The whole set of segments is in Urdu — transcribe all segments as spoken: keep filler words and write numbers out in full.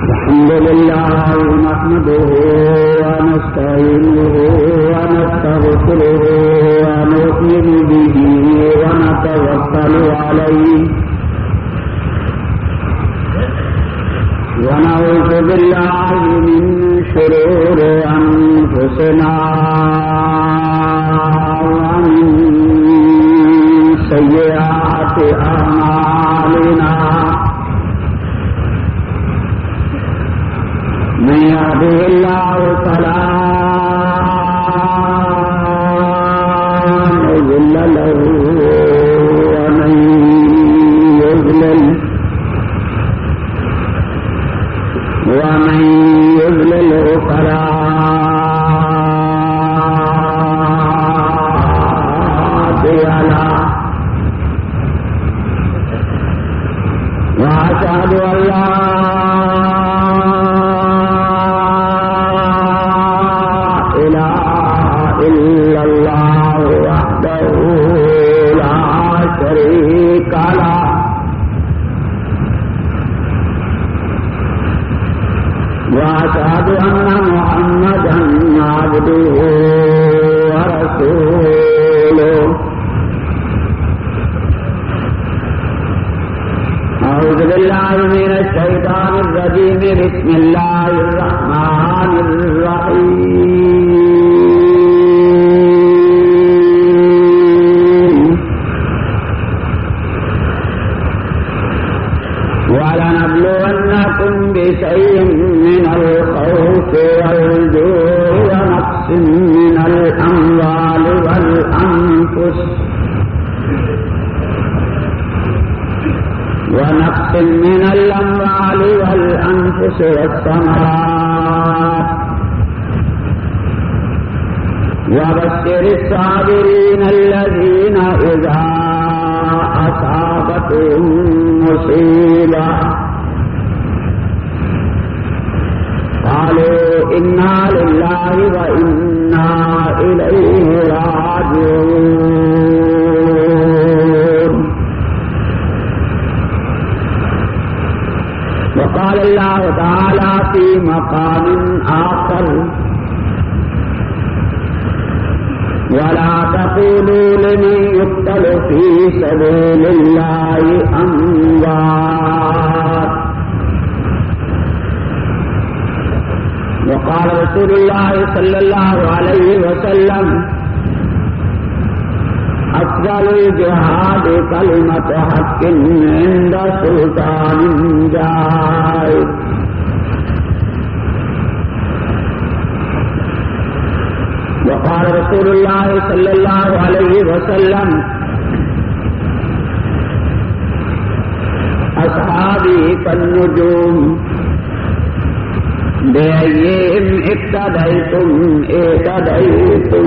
الحمد لله نحمده ونستعينه ونستغفره ونؤمن به ونتوكل عليه ونعوذ بالله من شرور أنفسنا ومن سيئات أعمالنا من يهده الله فلا مضل له ومن يضلل ومن يضلله فلا هادي له وأشهد أن لا وأشهد أن محمدا عبده ورسوله أعوذ بالله من الشيطان الرجيم بسم الله الرحمن الرحيم ولنبلونكم بشيء من الخوف والجوع ونقص من الأموال والأنفس ونقص من الأموال والأنفس والثمرات وبشر الصابرين الذين إذا أصابتهم مصيبة قالوا إنا لله وإنا إليه راجعون. وقال الله تعالى في مقام آخر ولا تقولوا لمن يقتل في سبيل الله أموات. وقال رسول الله صلى الله عليه وسلم أفضل الجهاد كلمة حق عند سلطان جائر. وقال رسول الله صلى الله عليه وسلم أصحابي كالنجوم بأيهم اقتديتم اهتديتم.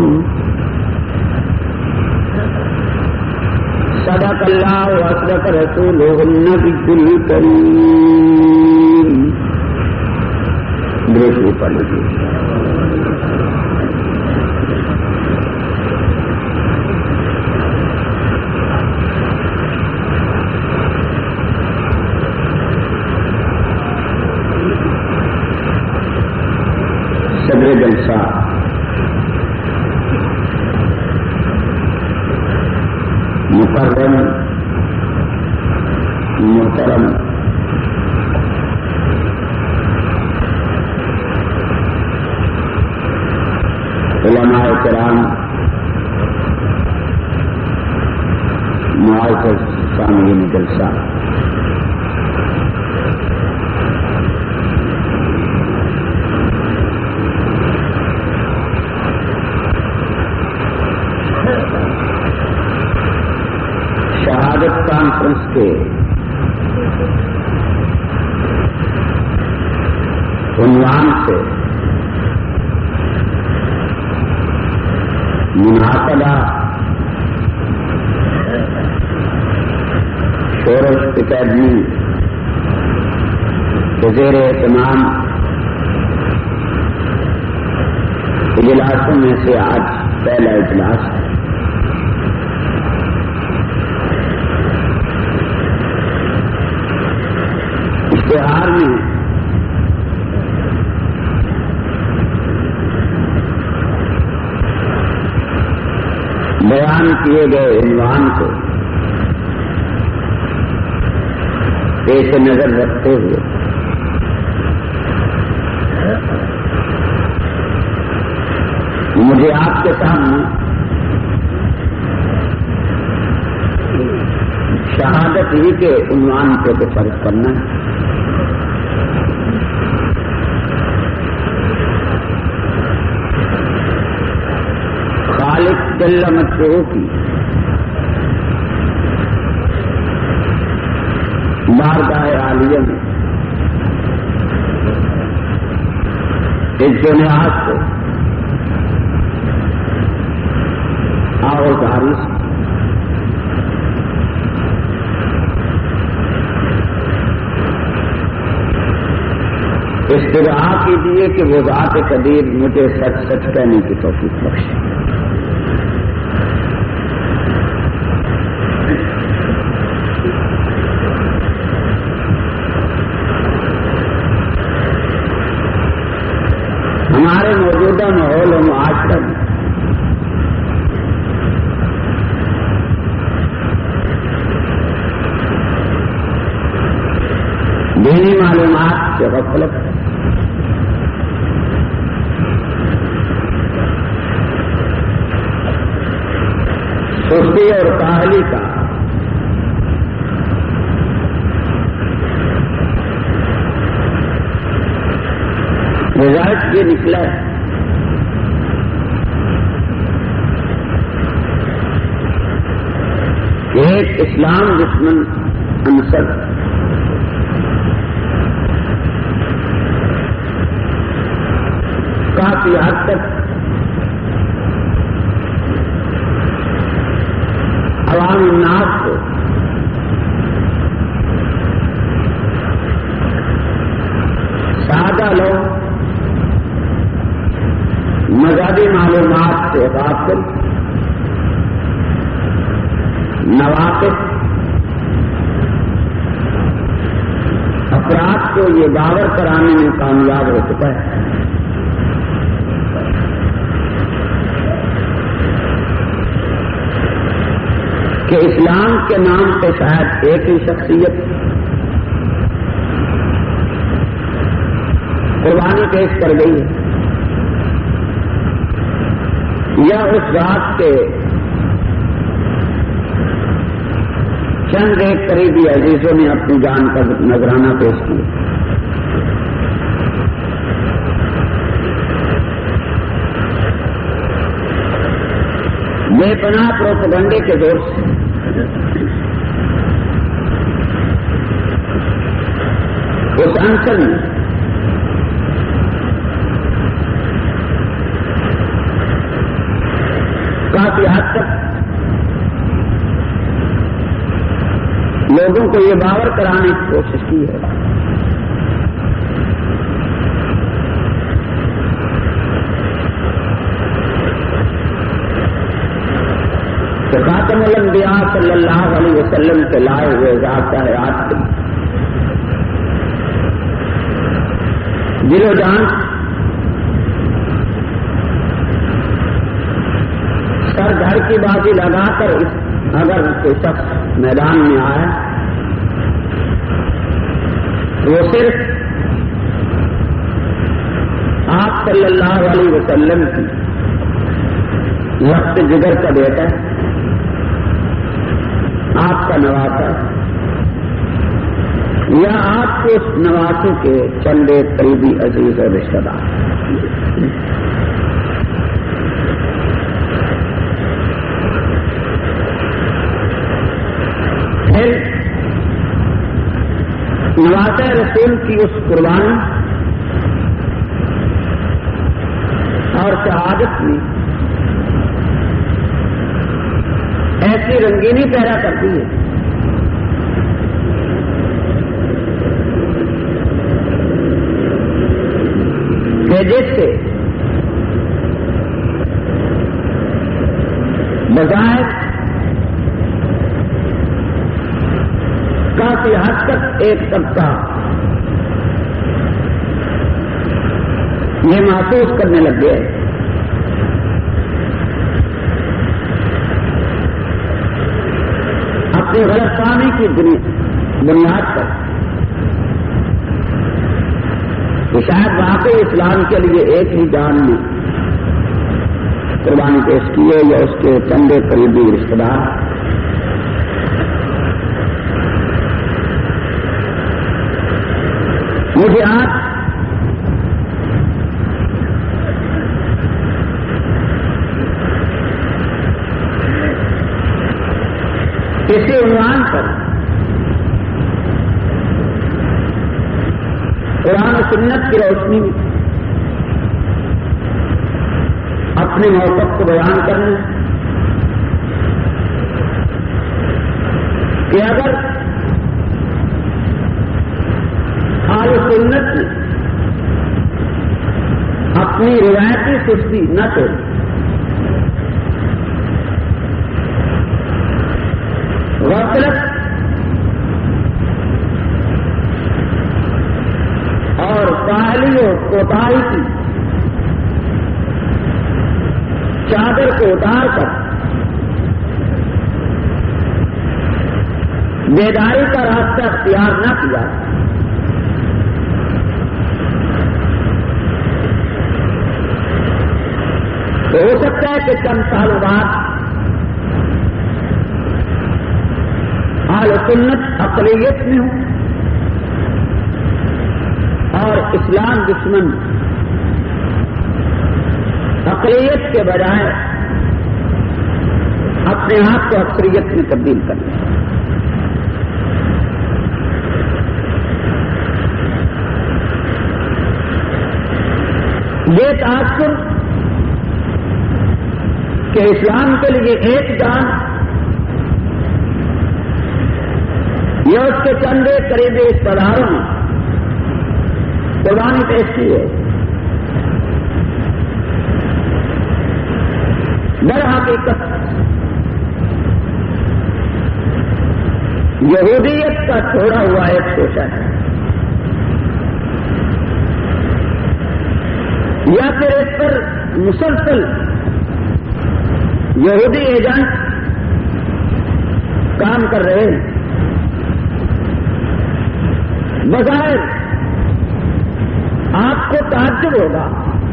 صدق الله وصدق رسوله النبي الكريم. درود پڑھ لیجیے. صدر جلسہ مکرم محترم علماء کرام معزز سامعین جلسہ، شہادت کانفرنس کے عنوان سے منعقدہ شورش اکیڈمی کے زیر اہتمام اجلاسوں میں سے آج پہلا اجلاس ہے. اشتہار میں بیان کیے گئے عنوان کو پیش نظر رکھتے ہوئے مجھے آپ کے سامنے شہادت ہی کے عنوان پہ کچھ عرض کرنا ہے۔ خالق جل مجدہ کی بارگاہ عالیہ میں عز و نیاز کو آغوزاری سے استدعا کیجیے کہ وہ ذات قدیر مجھے سچ سچ کہنے کی توفیق بخشے۔ ہمارے موجودہ ماحول و معاشرہ میں دینی معلومات سے غفلت، سستی اور کاہلی کا رزلٹ یہ نکلا ہے کہ ایک اسلام دشمن عنصر کافی حد تک عوام الناس کو سادہ لوگ مذہبی معلومات سے غافل، نواقص افراد کو یہ باور کرانے میں کامیاب ہو چکا ہے کہ اسلام کے نام پہ شاید ایک ہی شخصیت قربانی پیش کر گئی ہے، یا اس ذات کے چند ایک قریبی عزیزوں نے اپنی جان کا نذرانہ پیش کیا۔ بے پناہ پروپیگنڈے کے دور سے اس عنصر میں کافی حد تک لوگوں کو یہ باور کرانے کی کوشش کی ہے کہ خاتم الانبیاء صلی اللہ علیہ وسلم کے لائے ہوئے ذات حیات سے دل و جان سر گھر کی بازی لگا کر اگر کوئی شخص میدان میں آیا وہ صرف آپ صلی اللہ علیہ وسلم کی وقت جگر کا بیٹا آپ کا نواسا یا آپ کے اس نواسے کے چند ایک قریبی عزیز اور رشتہ دار، پھر نواسہ رسول کی اس قربانی اور شہادت میں ایسی رنگینی پیدا کرتی ہے کہ جس سے بظاہر کافی حد تک ایک طبقہ یہ محسوس کرنے لگ گئے اپنی غلط فہمی کی بنیاد پر کہ شاید واقعی اسلام کے لیے ایک ہی جان میں قربانی پیش کیے یا اس کے چندے قریبی رشتہ دار مجھے آج اسی عنوان پر قرآن و سنت کی روشنی میں اپنے موقف کو بیان کرنا کہ اگر اہل سنت نے اپنی روایتی سستی نہ چھوڑی، غفلت اور کاہلی و کوتاہی کی چادر کو اتار کر بیداری کا راستہ اختیار نہ کیا تو ہو سکتا ہے کہ چند سالوں بعد اہل سنت اقلیت میں ہوں اور اسلام دشمن اقلیت کے بجائے اپنے آپ کو اکثریت میں تبدیل کر لیں۔ یہ تاثر کہ اسلام کے لیے ایک جان یا اس کے چندے قریبی رشتہ داروں نے قربانی پیش کی ہے، در حقیقت یہودیت کا چھوڑا ہوا ایک شوشہ ہے، یا پھر اس پر مسلسل یہودی ایجنٹ کام کر رہے ہیں۔ بظاہر آپ کو تعجب ہوگا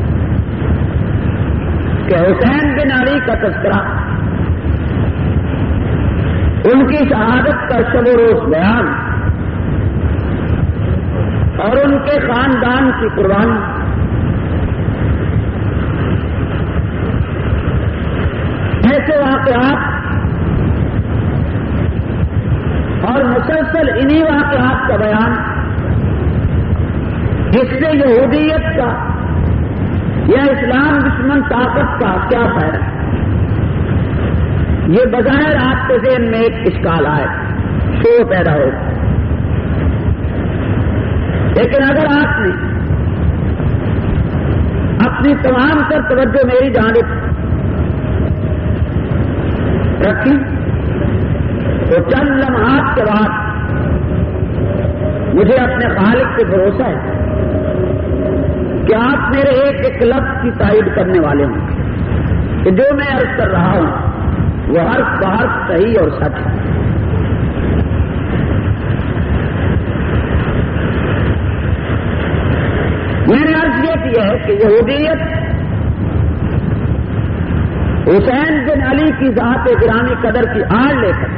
کہ حسین بن علی کا تذکرہ، ان کی شہادت کا شب و روز بیان اور ان کے خاندان کی قربانی ایسے واقعات اور مسلسل انہی واقعات کا بیان، جس سے یہودیت کا یا اسلام دشمن طاقت کا کیا فائدہ ہے؟ یہ بظاہر آپ کے ذہن میں ایک اشکال آئے، شو پیدا ہو، لیکن اگر آپ نے اپنی تمام تر توجہ میری جانب رکھی تو چند لمحات کے بعد مجھے اپنے خالق پہ بھروسہ ہے کہ آپ میرے ایک ایک لفظ کی تائید کرنے والے ہوں کہ جو میں عرض کر رہا ہوں وہ حرف بحرف صحیح اور سچ ہے۔ میں نے عرض یہ کیا ہے کہ یہودیت حسین بن علی کی ذات گرامی قدر کی آڑ لے کر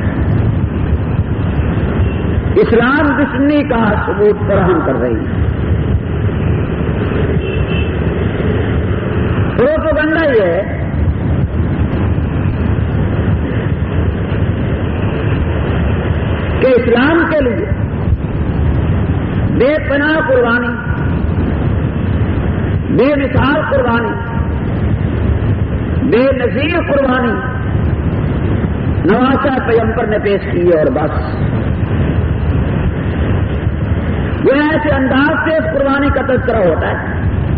اسلام دشمنی کا ثبوت فراہم کر رہی ہے۔ پروپیگنڈا یہ ہے کہ اسلام کے لیے بے پناہ قربانی، بے مثال قربانی، بے نظیر قربانی نواسا پیغمبر نے پیش کی ہے، اور بس یہ ایسے انداز سے اس قربانی کا تذکرہ ہوتا ہے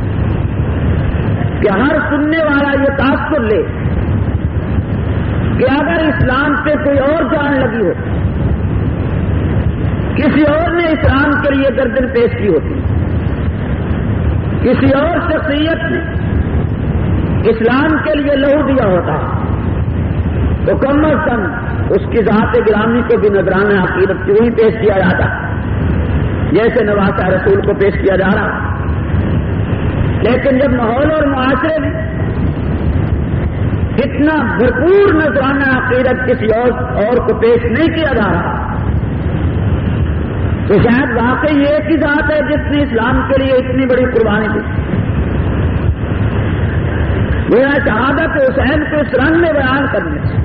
کہ ہر سننے والا یہ تاثر لے کہ اگر اسلام سے کوئی اور جان لگی ہو، کسی اور نے اسلام کے لیے گردن پیش کی ہوتی، کسی اور شخصیت نے اسلام کے لیے لہو دیا ہوتا تو کم از کم اس کی ذات گرامی کو بھی نذرانہ عقیدت کیوں ہی پیش کیا جاتا جیسے نواسہ رسول کو پیش کیا جا رہا. لیکن جب ماحول اور معاشرے میں اتنا بھرپور نذرانہ عقیدت کسی اور, اور کو پیش نہیں کیا جا رہا تو شاید واقعی ایک ہی ذات ہے جس نے اسلام کے لیے اتنی بڑی قربانی دی. میرا شہادت حسین کو اس رنگ میں بیان کرنے سے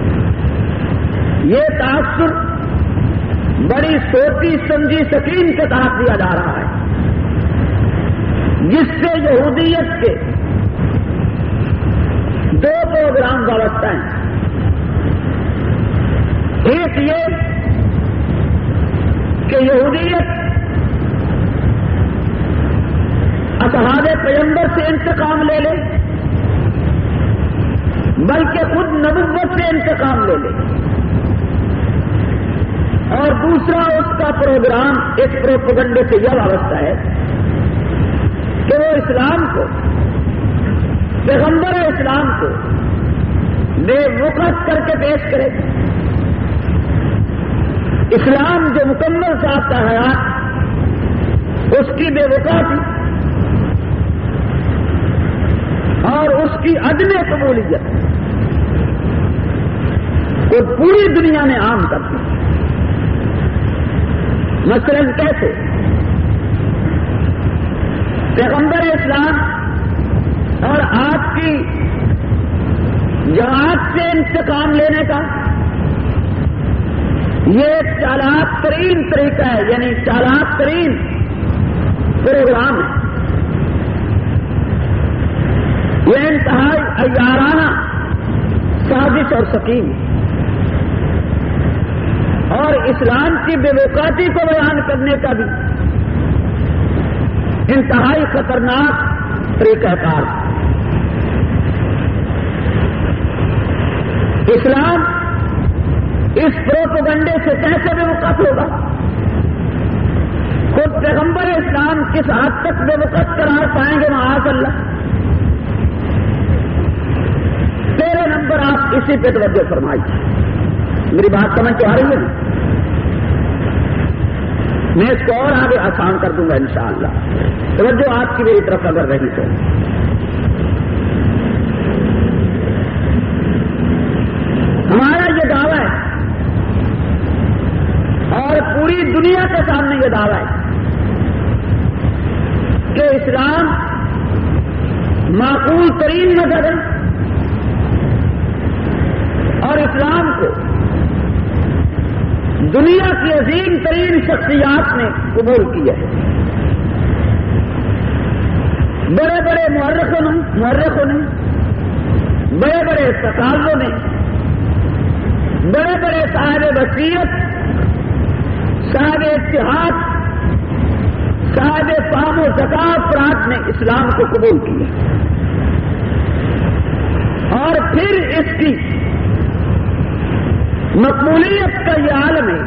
یہ تاثر بڑی سوچی سمجھی سکین کے ساتھ دیا جا رہا ہے جس سے یہودیت کے دو پروگرام وابستہ ہیں. ایک یہ کہ یہودیت اصحاب پیغمبر سے انتقام لے لے بلکہ خود نبوت سے انتقام لے لے, اور دوسرا اس کا پروگرام اس پروپیگنڈے سے یہ وابستہ ہے کہ وہ اسلام کو, پیغمبر اسلام کو بے وقت کر کے پیش کرے. اسلام جو مکمل ساختہ حیات اس کی بے وقاتی اور اس کی عدم قبولیت کو پوری دنیا میں عام کر دی. مثلاً کیسے پیغمبر اسلام اور آپ کی جماعت سے انتقام لینے کا یہ ایک چالاک ترین طریقہ ہے, یعنی چالاک ترین پروگرام ہے. یہ انتہائی عیارانہ سازش اور سکیم اور اسلام کی بے وقاتی کو بیان کرنے کا بھی انتہائی خطرناک طریقہ کار. اسلام اس پروپیگنڈے سے کیسے بے وقت ہوگا؟ خود پیغمبر اسلام کس حد تک بے وقت قرار پائیں گے معاذ اللہ. تیرہ نمبر آپ اسی پہ توجہ فرمائیے. میری بات سمجھ تو آ رہی ہے؟ میں اس کو اور آگے آسان کر دوں گا انشاءاللہ. توجہ آپ کی میری طرف اگر رہی تو ہمارا یہ دعویٰ ہے اور پوری دنیا کے سامنے یہ دعویٰ ہے کہ اسلام معقول ترین مذہب ہے اور اسلام کو دنیا کی عظیم ترین شخصیات نے قبول کیا ہے. بڑے بڑے مورخوں نے مورخوں نے بڑے بڑے سکالوں نے بڑے بڑے صاحب بصیرت صاحب اتحاد صاحب فہم و ذکا افراد نے اسلام کو قبول کیا اور پھر اس کی مقبولیت کا یہ عالم ہے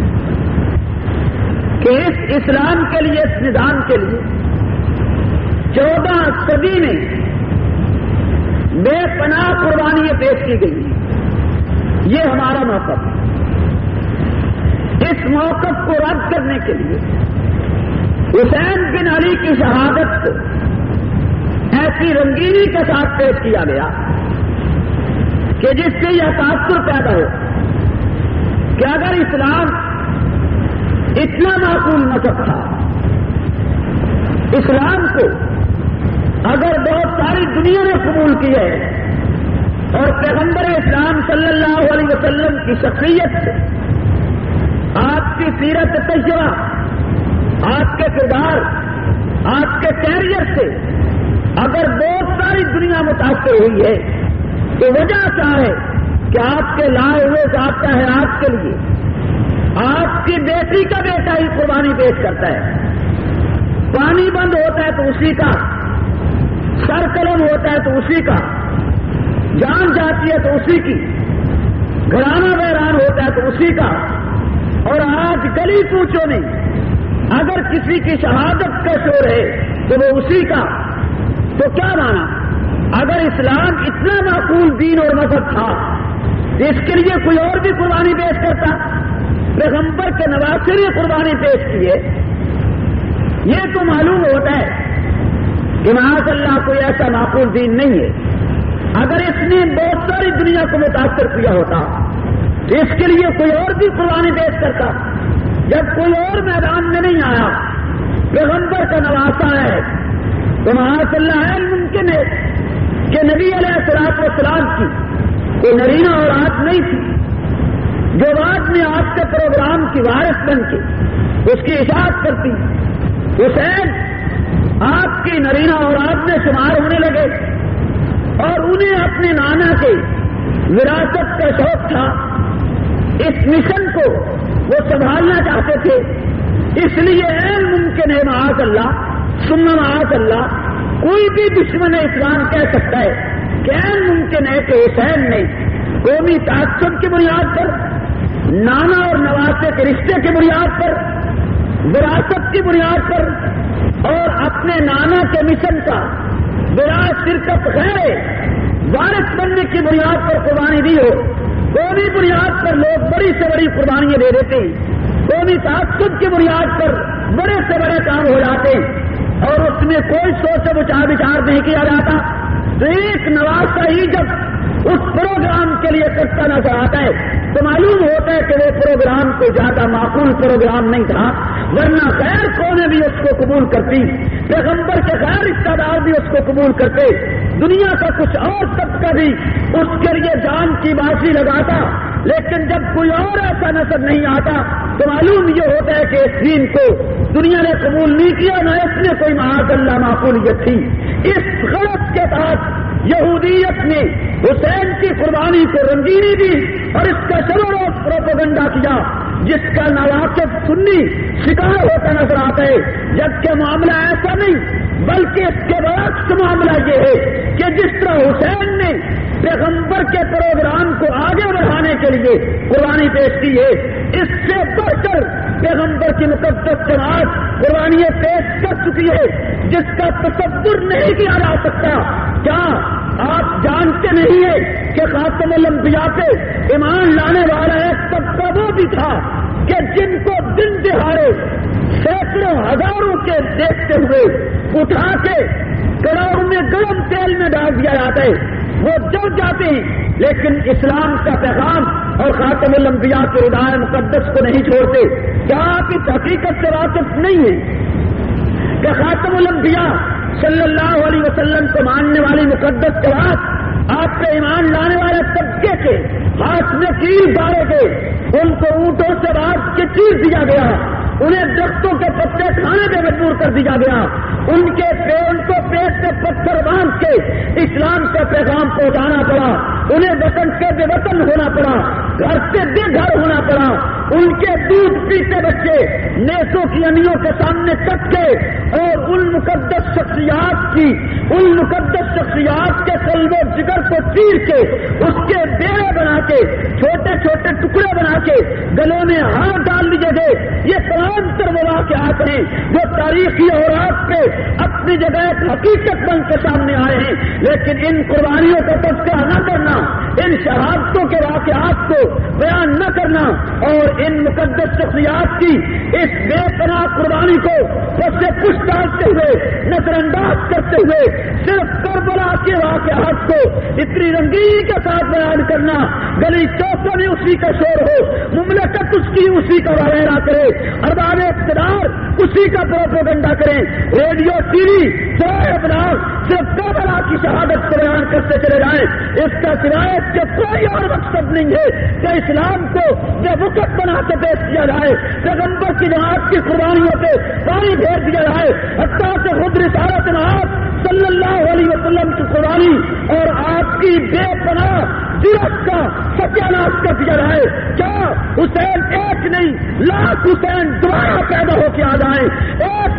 کہ اس اسلام کے لیے, اس نظام کے لیے چودہ صدی میں بے پناہ قربانیاں پیش کی گئی. یہ ہمارا موقف ہے. اس موقف کو رد کرنے کے لیے حسین بن علی کی شہادت کو ایسی رنگینی کے ساتھ پیش کیا گیا کہ جس سے یہ تاثر پیدا ہو کہ اگر اسلام اتنا معقول مذہب تھا, اسلام کو اگر بہت ساری دنیا نے قبول کیا ہے اور پیغمبر اسلام صلی اللہ علیہ وسلم کی شخصیت سے, آپ کی سیرت طیبہ, آپ کے کردار, آپ کے کیریئر سے اگر بہت ساری دنیا متاثر ہوئی ہے تو وجہ کیا ہے کہ آپ کے لائے ہوئے ضابطہ حیات کے لیے آپ کی بیٹی کا بیٹا ہی قربانی پیش کرتا ہے. پانی بند ہوتا ہے تو اسی کا, سر قلم ہوتا ہے تو اسی کا, جان جاتی ہے تو اسی کی, گھرانہ ویران ہوتا ہے تو اسی کا. اور آج گلی کوچوں میں اگر کسی کی شہادت کا شور ہے تو وہ اسی کا. تو کیا مانا؟ اگر اسلام اتنا معقول دین اور مذہب تھا اس کے لیے کوئی اور بھی قربانی پیش کرتا؟ پیغمبر کے نواسے نے قربانی پیش کی ہے. یہ تو معلوم ہوتا ہے کہ معاذ اللہ کوئی ایسا معقول دین نہیں ہے. اگر اس نے بہت ساری دنیا کو متاثر کیا ہوتا تو اس کے لیے کوئی اور بھی قربانی پیش کرتا. جب کوئی اور میدان میں نہیں آیا، پیغمبر کا نواسا ہے، تو معاذ اللہ ہے ممکن ہے کہ نبی علیہ الصلوۃ والسلام کی کوئی نرینہ اولاد نہیں تھی جو بعد میں آپ کے پروگرام کی وارث بن کے اس کی اشاعت کرتی. حسین آپ کی نرینہ اولاد میں شمار ہونے لگے اور انہیں اپنے نانا کے وراثت کا شوق تھا. اس مشن کو وہ سنبھالنا چاہتے تھے. اس لیے عین ممکن ہے معاذ اللہ ثم معاذ اللہ کوئی بھی دشمن اسلام کہہ سکتا ہے کہ عین ممکن ہے کہ حسین نے قومی تعصب کی بنیاد پر، نانا اور نواسے کے رشتے کی بنیاد پر، وراثت کی بنیاد پر اور اپنے نانا کے مشن کا بلا شرکت غیر وارث بننے کی بنیاد پر قربانی دی ہو. قومی بنیاد پر لوگ بڑی سے بڑی قربانیاں دے دیتے ہیں، قومی تعصب کی بنیاد پر بڑے سے بڑے کام ہو جاتے ہیں اور اس میں کوئی سوچ بچار بچار نہیں کیا جاتا. تو ایک نواسا ہی جب اس پروگرام کے لیے کرتا نظر آتا ہے تو معلوم ہوتا ہے کہ وہ پروگرام کوئی زیادہ معقول پروگرام نہیں تھا، ورنہ غیر قومیں بھی اس کو قبول کرتی، پیغمبر کے غیر رشتہ دار بھی اس کو قبول کرتے، دنیا کا کچھ اور طبقہ بھی اس کے لیے جان کی بازی لگاتا. لیکن جب کوئی اور ایسا نظر نہیں آتا تو معلوم یہ ہوتا ہے کہ اس دین کو دنیا نے قبول نہیں کیا، نہ اس میں کوئی معاذ اللہ معقولیت تھی. اس غلط کے تحت یہودیت نے حسین کی قربانی کو رنگینی دی اور اس کا شروع روز پروپیگنڈا کیا، جس کا نواقف سنی شکار ہوتا نظر آتا ہے. جبکہ معاملہ ایسا نہیں بلکہ اس کے برعکس معاملہ یہ ہے کہ جس طرح حسین نے پیغمبر کے پروگرام کو آگے بڑھانے کے لیے قربانی پیش کی ہے، اس سے بڑھ کر پیغمبر کی مقدس جماعت قربانیاں پیش کر چکی ہے جس کا تصور نہیں کیا جا سکتا. کیا آپ جانتے نہیں ہیں کہ خاتم الانبیاء پہ ایمان لانے والا ایک طبقہ وہ بھی تھا کہ جن کو دن دہاڑے سینکڑوں ہزاروں کے دیکھتے ہوئے اٹھا کے کڑاہوں میں گرم تیل میں ڈال دیا جاتا ہے، وہ جل جاتے ہیں لیکن اسلام کا پیغام اور خاتم الانبیاء کے ردائے مقدس کو نہیں چھوڑتے. کیا آپ اس حقیقت سے واقف نہیں ہیں کہ خاتم الانبیاء صلی اللہ علیہ وسلم کو ماننے والی مقدس جماعت آپ پہ ایمان لانے والے طبقے کے ہاتھ میں کیل ڈالے گئے، ان کو اونٹوں سے رات کے چیر دیا گیا، انہیں درختوں کے پتے کھانے پہ مجبور کر دیا گیا، ان کے ان کو پیٹ سے پتھر باندھ کے اسلام کا پیغام پہنچانا پڑا، انہیں وطن سے بے وطن ہونا پڑا، گھر سے بے گھر ہونا پڑا، ان کے دودھ پیتے بچے نیسوں کی انیوں کے سامنے کٹ کے اور ان مقدس شخصیات کی ان مقدس شخصیات کے قلب و جگر کو چیر کے اس کے بیڑے بنا کے چھوٹے چھوٹے ٹکڑے بنا کے گلوں میں ہاتھ ڈال دیے گئے. یہ تمام تر وہ واقعات ہیں جو تاریخی اوراق پہ اپنی جگہ ایک حقیقت بن کے سامنے آئے ہیں، لیکن ان قربانیوں کا تذکرہ نہ کرنا، ان شہادتوں کے واقعات کو بیان نہ کرنا اور ان مقدس شخصیات کی اس بے پناہ قربانی کو اس سے کچھ ڈالتے ہوئے نظر انداز کرتے ہوئے صرف کربلا کے واقعات کو اتنی رنگینی کے ساتھ بیان کرنا، گلی چوکوں میں اسی کا شور ہو، مملکت اس کی اسی کا وغیرہ کرے، ارباب اقتدار اسی کا پروپیگنڈا کریں، ریڈیو ٹی وی سوائے ابلاغ صرف کربلا کی شہادت کو بیان کرتے چلے جائیں. اس کا سوائے کہ کوئی اور مقصد نہیں ہے کہ اسلام کو جب وقت بنا کے پیش کیا جائے، پیغمبر کی جماعت کی قربانیوں پہ پانی پھیر دیا جائے، حتیٰ کہ خود رسالت جماعت صلی اللہ علیہ وسلم کی قربانی اور آپ کی بے پناہ جرات کا ستیاناش کر دیا جائے. کیا حسین ایک نہیں لاکھ حسین دوبارہ پیدا ہو کے آ جائیں، ایک ایک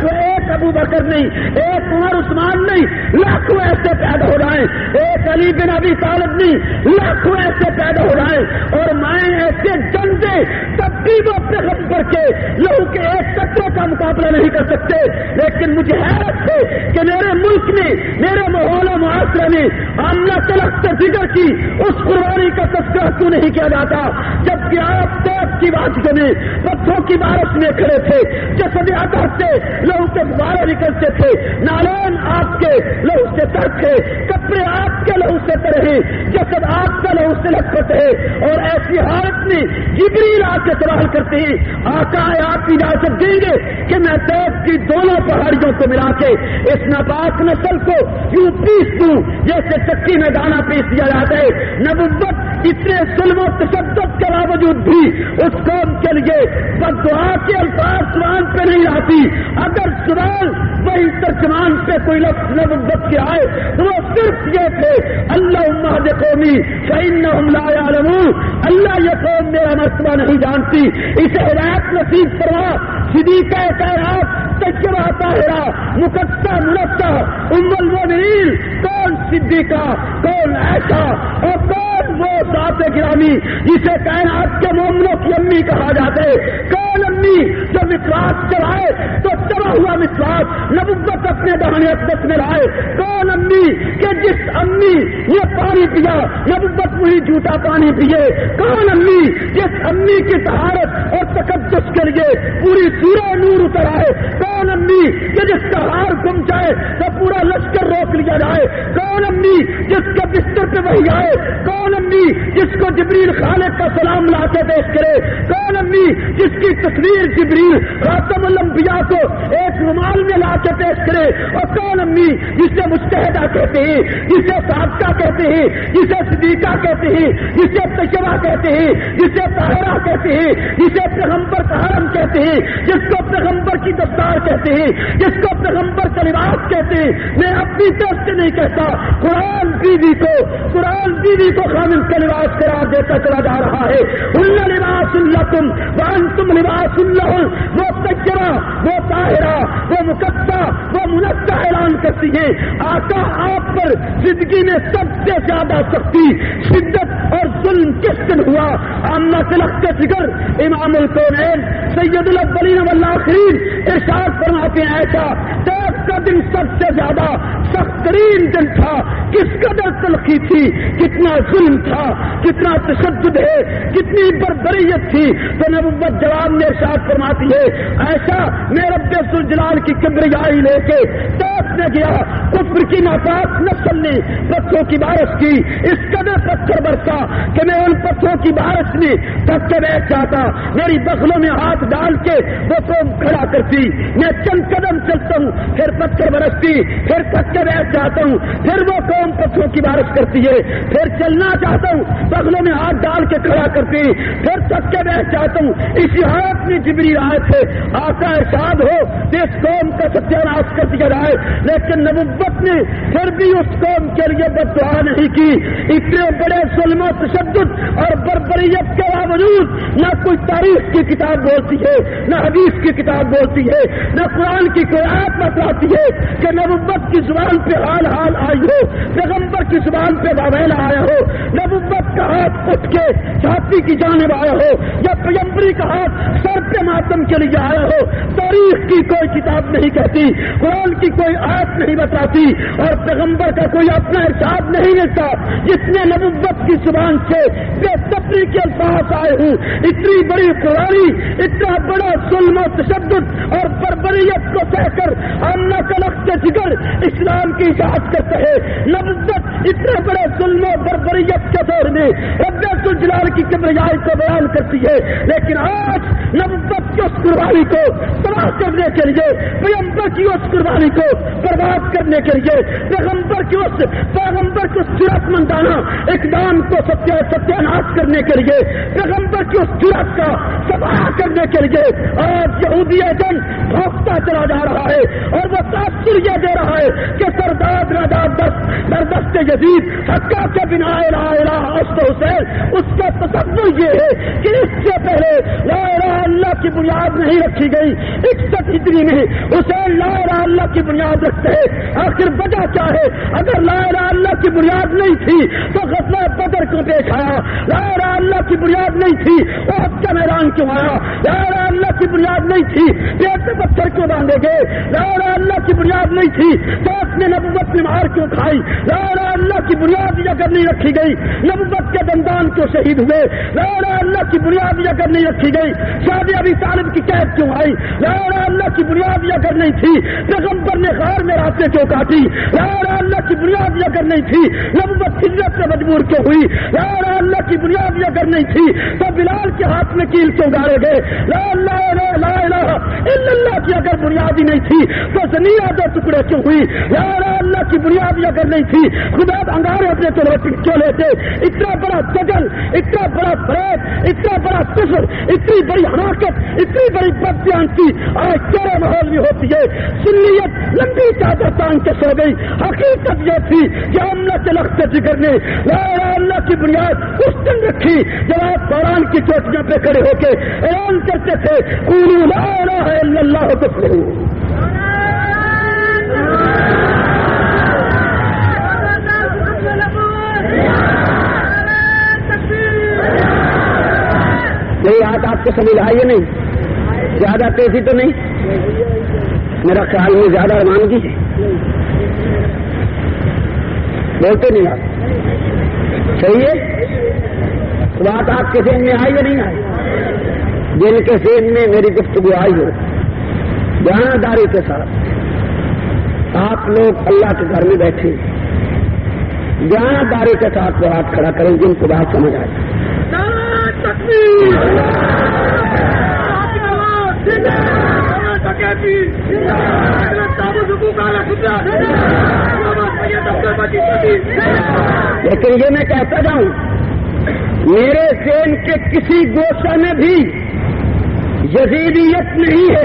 ایک ابو بکر نہیں، ایک عمر عثمان نہیں، لاکھوں ایسے پیدا ہو رہے ہیں، ایک علی بن ابی طالب نہیں، لاکھوں ایسے پیدا ہو رہے ہیں، اور مائیں ایسے جنگ دے تب بھی وہ پیغمبر کے لہو کے ایک قطرے کا مقابلہ نہیں کر سکتے۔ لیکن مجھے حیرت ہے کہ میرے ملک میں، میرے ماحول و معاشرے میں آمنہ تلخت ذکر کی اس قربانی کا تذکرہ کیوں نہیں کیا جاتا، جبکہ آپ تیب کی وادیوں میں پتھروں کی بارش میں کھڑے تھے، جسد اطہر سے لہو کے غبارے نکلتے تھے، نالین آپ کے لہو سے تر تھے، کپڑے آپ کے لہو سے تر ہیں، جسد آپ کا لہو سے لطپت ہے، اور ایسی حالت میں جبریل آ کے سوال کرتے ہیں، آقا آپ اجازت دیں گے کہ میں تیب کی دونوں پہاڑیوں کو ملا کے اس ناپاک نسل کو یوں پیس دوں جیسے چکی میں دانا پیس دیا جاتا ہے۔ نبوت اتنے ظلم و تشدد کے باوجود بھی اس قوم کے لیے بددعا کے الفاظ زبان پہ نہیں آتی۔ اگر سوال وہی ترجمان سے کوئی لفظ نبوت کے آئے تو وہ صرف یہ تھے، اللہم اہد قومی فإنہم لا یعلمون، اللہ یہ قوم میرا مرتبہ نہیں جانتی، اسے ہدایت نصیب فرما۔ صدیقہ کائنات طیبہ طاہرہ مقدسہ منزہ ام المؤمنین، کون صدیقہ، کون عائشہ، اور کون وہ ذات گرامی جسے کائنات کے مومنوں کی امی کہا جاتا ہے، کون امی جو مسواک چڑھائے تو چڑھا ہوا مسواک نبوت اپنے دہنے اقدس میں لائے، کون امی کہ جس امی نے پانی پیا نبوت وہی جھوٹا پانی پیے، کون امی جس امی کی طہارت اور تقدس کے لیے پوری سورہ نور اتر آئے، کون امی کہ جس کا ہار گم جائے تو پورا لشکر روک لیا جائے، کون امی جس کے بستر پہ وہی آئے، کون امی جس کو جبریل خالق کا سلام لا کے پیش کرے، کون امی جس کی تصویر جبریل خاتم الانبیاء کو ایک رومال میں لا کے پیش کرے، اور کون امی جسے مجتہدہ کہتے ہیں، جسے صادقہ کہتے ہیں، جسے صدیقہ کہتے ہیں، جسے طیبہ کہتے ہیں، جسے طاہرہ کہتے ہیں، جسے پیغمبر کا حرم کہتے ہیں، جس کو پیغمبر کی دستار کہتے ہیں، جس کو پیغمبر کا لباس کہتے ہیں۔ میں اپنی طرف سے نہیں کہتا، قرآن بیوی کو قرآن بیوی کو خامد کا لباس قرار دیتا چلا جا رہا ہے۔ ہن لباس لکم وانتم لباس لہن، وہ طیبہ، وہ طاہرہ، وہ مقدسہ، وہ منزہ اعلان کرتی ہے، آقا آپ پر زندگی میں سب سے زیادہ سختی، شدت اور ظلم کس دن ہوا؟ آمنہ تلخت فکر امام الکونین سید الاولین والآخرین ارشاد فرماتے ہیں، ایسا تیس کا دن سب سے زیادہ سخت ترین دن تھا، کس قدر تلخی تھی، کتنا ظلم تھا، کتنا تشدد ہے، کتنی بربریت تھی۔ تو نبوت جواب میں ارشاد فرماتی ہے، ایسا میں رب ذوالجلال کی کبریائی لے کے تیس میں گیا، کفر کی ناپاک نسل نے پتھروں کی بارش کی، اس قدر پتھر برسا کہ میں ان پتھروں کی بارش میں تھک کے بیٹھ جاتا، میری بغلوں میں ہاتھ ڈال کے وہ قوم کھڑا کرتی، میں چند قدم چلتا ہوں پھر پتھر برستی، پھر تھک کے بیٹھ جاتا ہوں، پھر وہ قوم پتھروں کی بارش کرتی ہے، پھر چلنا چاہتا ہوں بغلوں میں ہاتھ ڈال کے کھڑا کرتی، پھر تھک کے بیٹھ جاتا ہوں۔ اسی حالت میں جبریل آئے تھے، آقا ارشاد ہو کہ اس قوم کا ستیہ ناش کر دیا جائے، لیکن نبوت نے پھر بھی اس قوم کے لیے بد دعا نہیں کی۔ اتنے بڑے ظلم و تشدد اور بربریت کے باوجود نہ کوئی تاریخ کی کتاب بولتی ہے، نہ حدیث کی کتاب بولتی ہے، نہ قرآن کی کوئی آیت بتاتی ہے کہ نبوت کی زبان پہ حال حال آئی ہو، پیغمبر کی زبان پہ واویلا آیا ہو، نبوت کا ہاتھ اٹھ کے چھاتی کی جانب آیا ہو، یا پیغمبری کا ہاتھ سر پہ ماتم کے لیے آیا ہو۔ تاریخ کی کوئی کتاب نہیں کہتی، قرآن کی کوئی آیت نہیں بتاتی، اور پیغمبر کا کوئی اپنا ارشاد نہیں لیتا جس نے نبوت کی زبان سے بے صبری کے الفاظ آئے ہوں۔ اتنی بڑی قرآنی، اتنا بڑا ظلم و تشدد اور بربریت کو سہ کر آمنہ تلخت جگر اسلام کی اشاعت کرتا ہے۔ نبوت اتنے بڑے ظلم و بربریت کے دور میں رب ذوالجلال کی کبریائی کو بیان کرتی ہے، لیکن آج نبوت کی اس قربانی کو تباہ کرنے کے لیے، پیغمبر کی اس قربانی کو برباد کرنے کے لیے، پیغمبر کی اس پیغمبر کی اس جرأت مندانہ اقدام کو ستیہ ستیہ ناش کرنے کے لیے، پیغمبر کی اس جرأت کا تباہ کرنے کے لیے آج یہودی ایجنٹ بھوکتا چلا جا رہا ہے، اور وہ تاثر یہ دے رہا ہے کہ سردار دردست یزید حقا کے بنا لا الہ الا حسین. اس کا تصور یہ ہے کہ اس سے پہلے لا الہ اللہ کی بنیاد نہیں رکھی گئی. اکسٹھ ہجری میں حسین لا الہ اللہ کی بنیاد رکھتے ہیں. آخر وجہ کیا ہے؟ اگر لا الہ اللہ کی بنیاد نہیں تھی تو غزوہ بدر کو پیش آیا. لا الہ اللہ کی بنیاد نہیں تھی احد کا میدان کیوں آیا؟ لا الہ اللہ کی بنیاد نہیں تھی پیٹ میں پتھر کیوں باندھے گئے؟ لا الہ اللہ کی بنیاد نہیں تھی تو اپنے نبوت میں مار کیوں کھائی؟ لا الہ اللہ کی بنیاد اگر نہیں رکھی گئی نبوت کے دندان کیوں شہید ہوئے؟ لا الہ اللہ کی بنیاد اگر نہیں رکھی گئی شادی ابی طالب کی قید کیوں آئی؟ لا الہ اللہ کی بنیاد اگر نہیں تھی پیغمبر نے غار میں راستے کیوں کاٹی؟ لا الہ اللہ کی بنیاد اگر نہیں تھی نبوت ہجرت سے مجبور کیوں ہوئی؟ لا الہ اللہ کی بنیاد اگر نہیں تھی تو بلال کے ہاتھ میں کیل کیوں گاڑے گئے؟ لا الہ لا الہ الا اللہ کی اگر بنیاد ہی نہیں تھی تو زمین دو ٹکڑے کیوں ہوئی؟ لا الہ اللہ کی بنیاد اگر نہیں تھی خدا انگارے اپنے کیوں لیتے؟ اتنا بڑا دجل، اتنا بڑا فریب، اتنا بڑا کفر، اتنی بڑی حماقت، اتنی بڑی بددیانتی آج تیرے ماحول میں ہوتی ہے. سنیت لمبی چادر تان کے سو گئی. حقیقت یہ تھی کہ ہم نے تلخت جگر نے لا الہ اللہ کی بنیاد اس دن رکھی جب آپ قرآن کی چوٹیوں پہ کھڑے ہو کے اعلان کرتے تھے قولوا لا الہ الا اللہ تفلحوا. نہیں آج آپ کو سمجھ آئی نہیں؟ زیادہ تیزی تو نہیں؟ میرا خیال میں زیادہ روانگی ہے. بولتے نہیں آپ صحیح ہے. بات آپ کے ذہن میں آئی یا نہیں آئی؟ جن کے ذہن میں میری گفتگو آئی ہو جانبداری کے ساتھ آپ لوگ اللہ کے گھر میں بیٹھے جانبداری کے ساتھ وہ ہاتھ کھڑا کریں جن کو بات سمجھ آئے. لیکن یہ میں کہتا جاؤں میرے ذہن کے کسی گوشہ میں بھی یزیدیت نہیں ہے.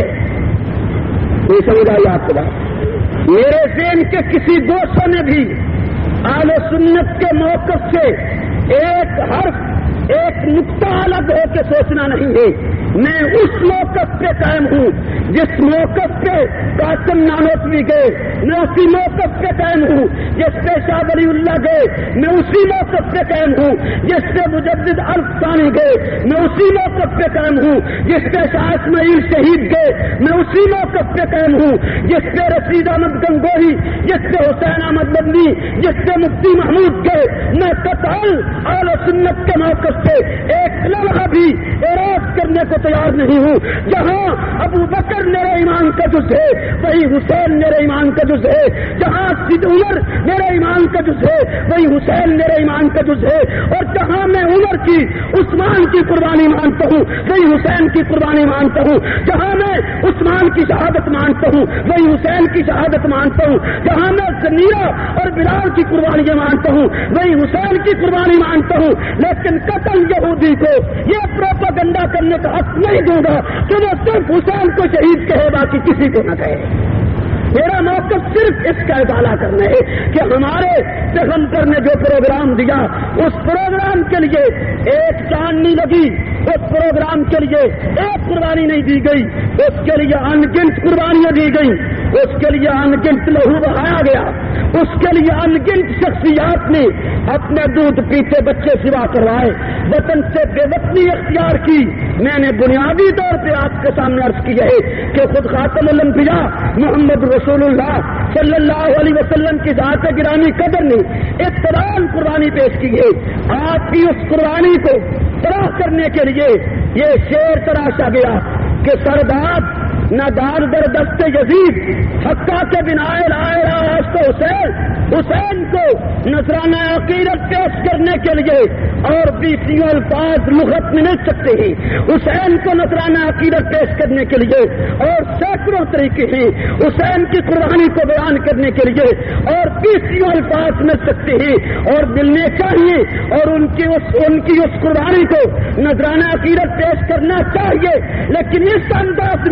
کوئی سمجھ آئی آپ کو بات؟ میرے ذہن کے کسی گوشہ میں بھی اہل سنت کے موقف سے ایک حرف ایک نقطہ الگ ہو کے سوچنا نہیں ہے. میں اس موقف پہ قائم ہوں جس موقف پہ قاسم نانوتوی گئے. میں اسی موقف پہ قائم ہوں جس پہ شاہ ولی اللہ گئے. میں اسی موقف پہ قائم ہوں جس پہ مجدد الفسانی گئے. میں اسی موقف پہ قائم ہوں جس پہ شاہ اسماعیل شہید گئے. میں اسی موقف پہ قائم ہوں جس پہ رشید احمد گنگوہی، جس پہ حسین احمد مدنی، جس پہ مفتی محمود گئے. میں قطعاً اہل سنت کے موقف سے ایک لمحہ بھی اعراض کرنے کو تیار نہیں ہوں. جہاں ابو بکر میرے ایمان کا جز ہے وہی حسین میرے ایمان کا جز ہے. جہاں سید عمر میرے ایمان کا جز ہے وہی حسین میرے ایمان کا جز ہے. اور جہاں میں عمر کی عثمان کی قربانی مانتا ہوں وہی حسین کی قربانی مانتا ہوں. جہاں میں عثمان کی شہادت مانتا ہوں وہی حسین کی شہادت مانتا ہوں. جہاں میں زمیرہ اور بلال کی قربانیاں مانتا ہوں وہی حسین کی قربانی مانتا ہوں. لیکن قتل یہودی کو یہ پروپیگنڈا کرنے کا حق نہیں دوں گا کہ وہ صرف حسین کو شہید کہے باقی کسی کو نہ کہے. میرا موقف صرف اس کا اطالعہ کرنا ہے کہ ہمارے پیغمبر نے جو پروگرام دیا اس پروگرام کے لیے ایک چاندنی لگی، اس پروگرام کے لیے ایک قربانی نہیں دی گئی، اس کے لیے ان گنت قربانیاں دی گئیں، اس کے لیے ان گنت لہو بہایا گیا، اس کے لیے ان گنت شخصیات نے اپنے دودھ پیتے بچے سوا کروائے، وطن سے بے وطنی اختیار کی. میں نے بنیادی طور پہ آپ کے سامنے عرض کیا ہے کہ خود خاتم الانبیاء محمد رسول اللہ صلی اللہ علیہ وسلم کی ذات گرامی قدر نے ایک تمام قربانی پیش کی ہے. آپ کی اس قربانی کو تباہ کرنے کے لیے یہ شعر تراشا گیا کہ سردار نہ دار در دست یزید حقا کے بنا لائے راست حسین. حسین کو نذرانہ عقیدت پیش کرنے کے لیے اور بیسیوں الفاظ لغت میں مل سکتے ہیں. حسین کو نذرانہ عقیدت پیش کرنے کے لیے اور سینکڑوں طریقے ہیں. حسین کی قربانی کو بیان کرنے کے لیے اور بیسیوں الفاظ مل سکتے ہیں اور ملنے چاہیے اور ان کی اس ان کی اس قربانی کو نذرانہ عقیدت پیش کرنا چاہیے. لیکن اس انداز میں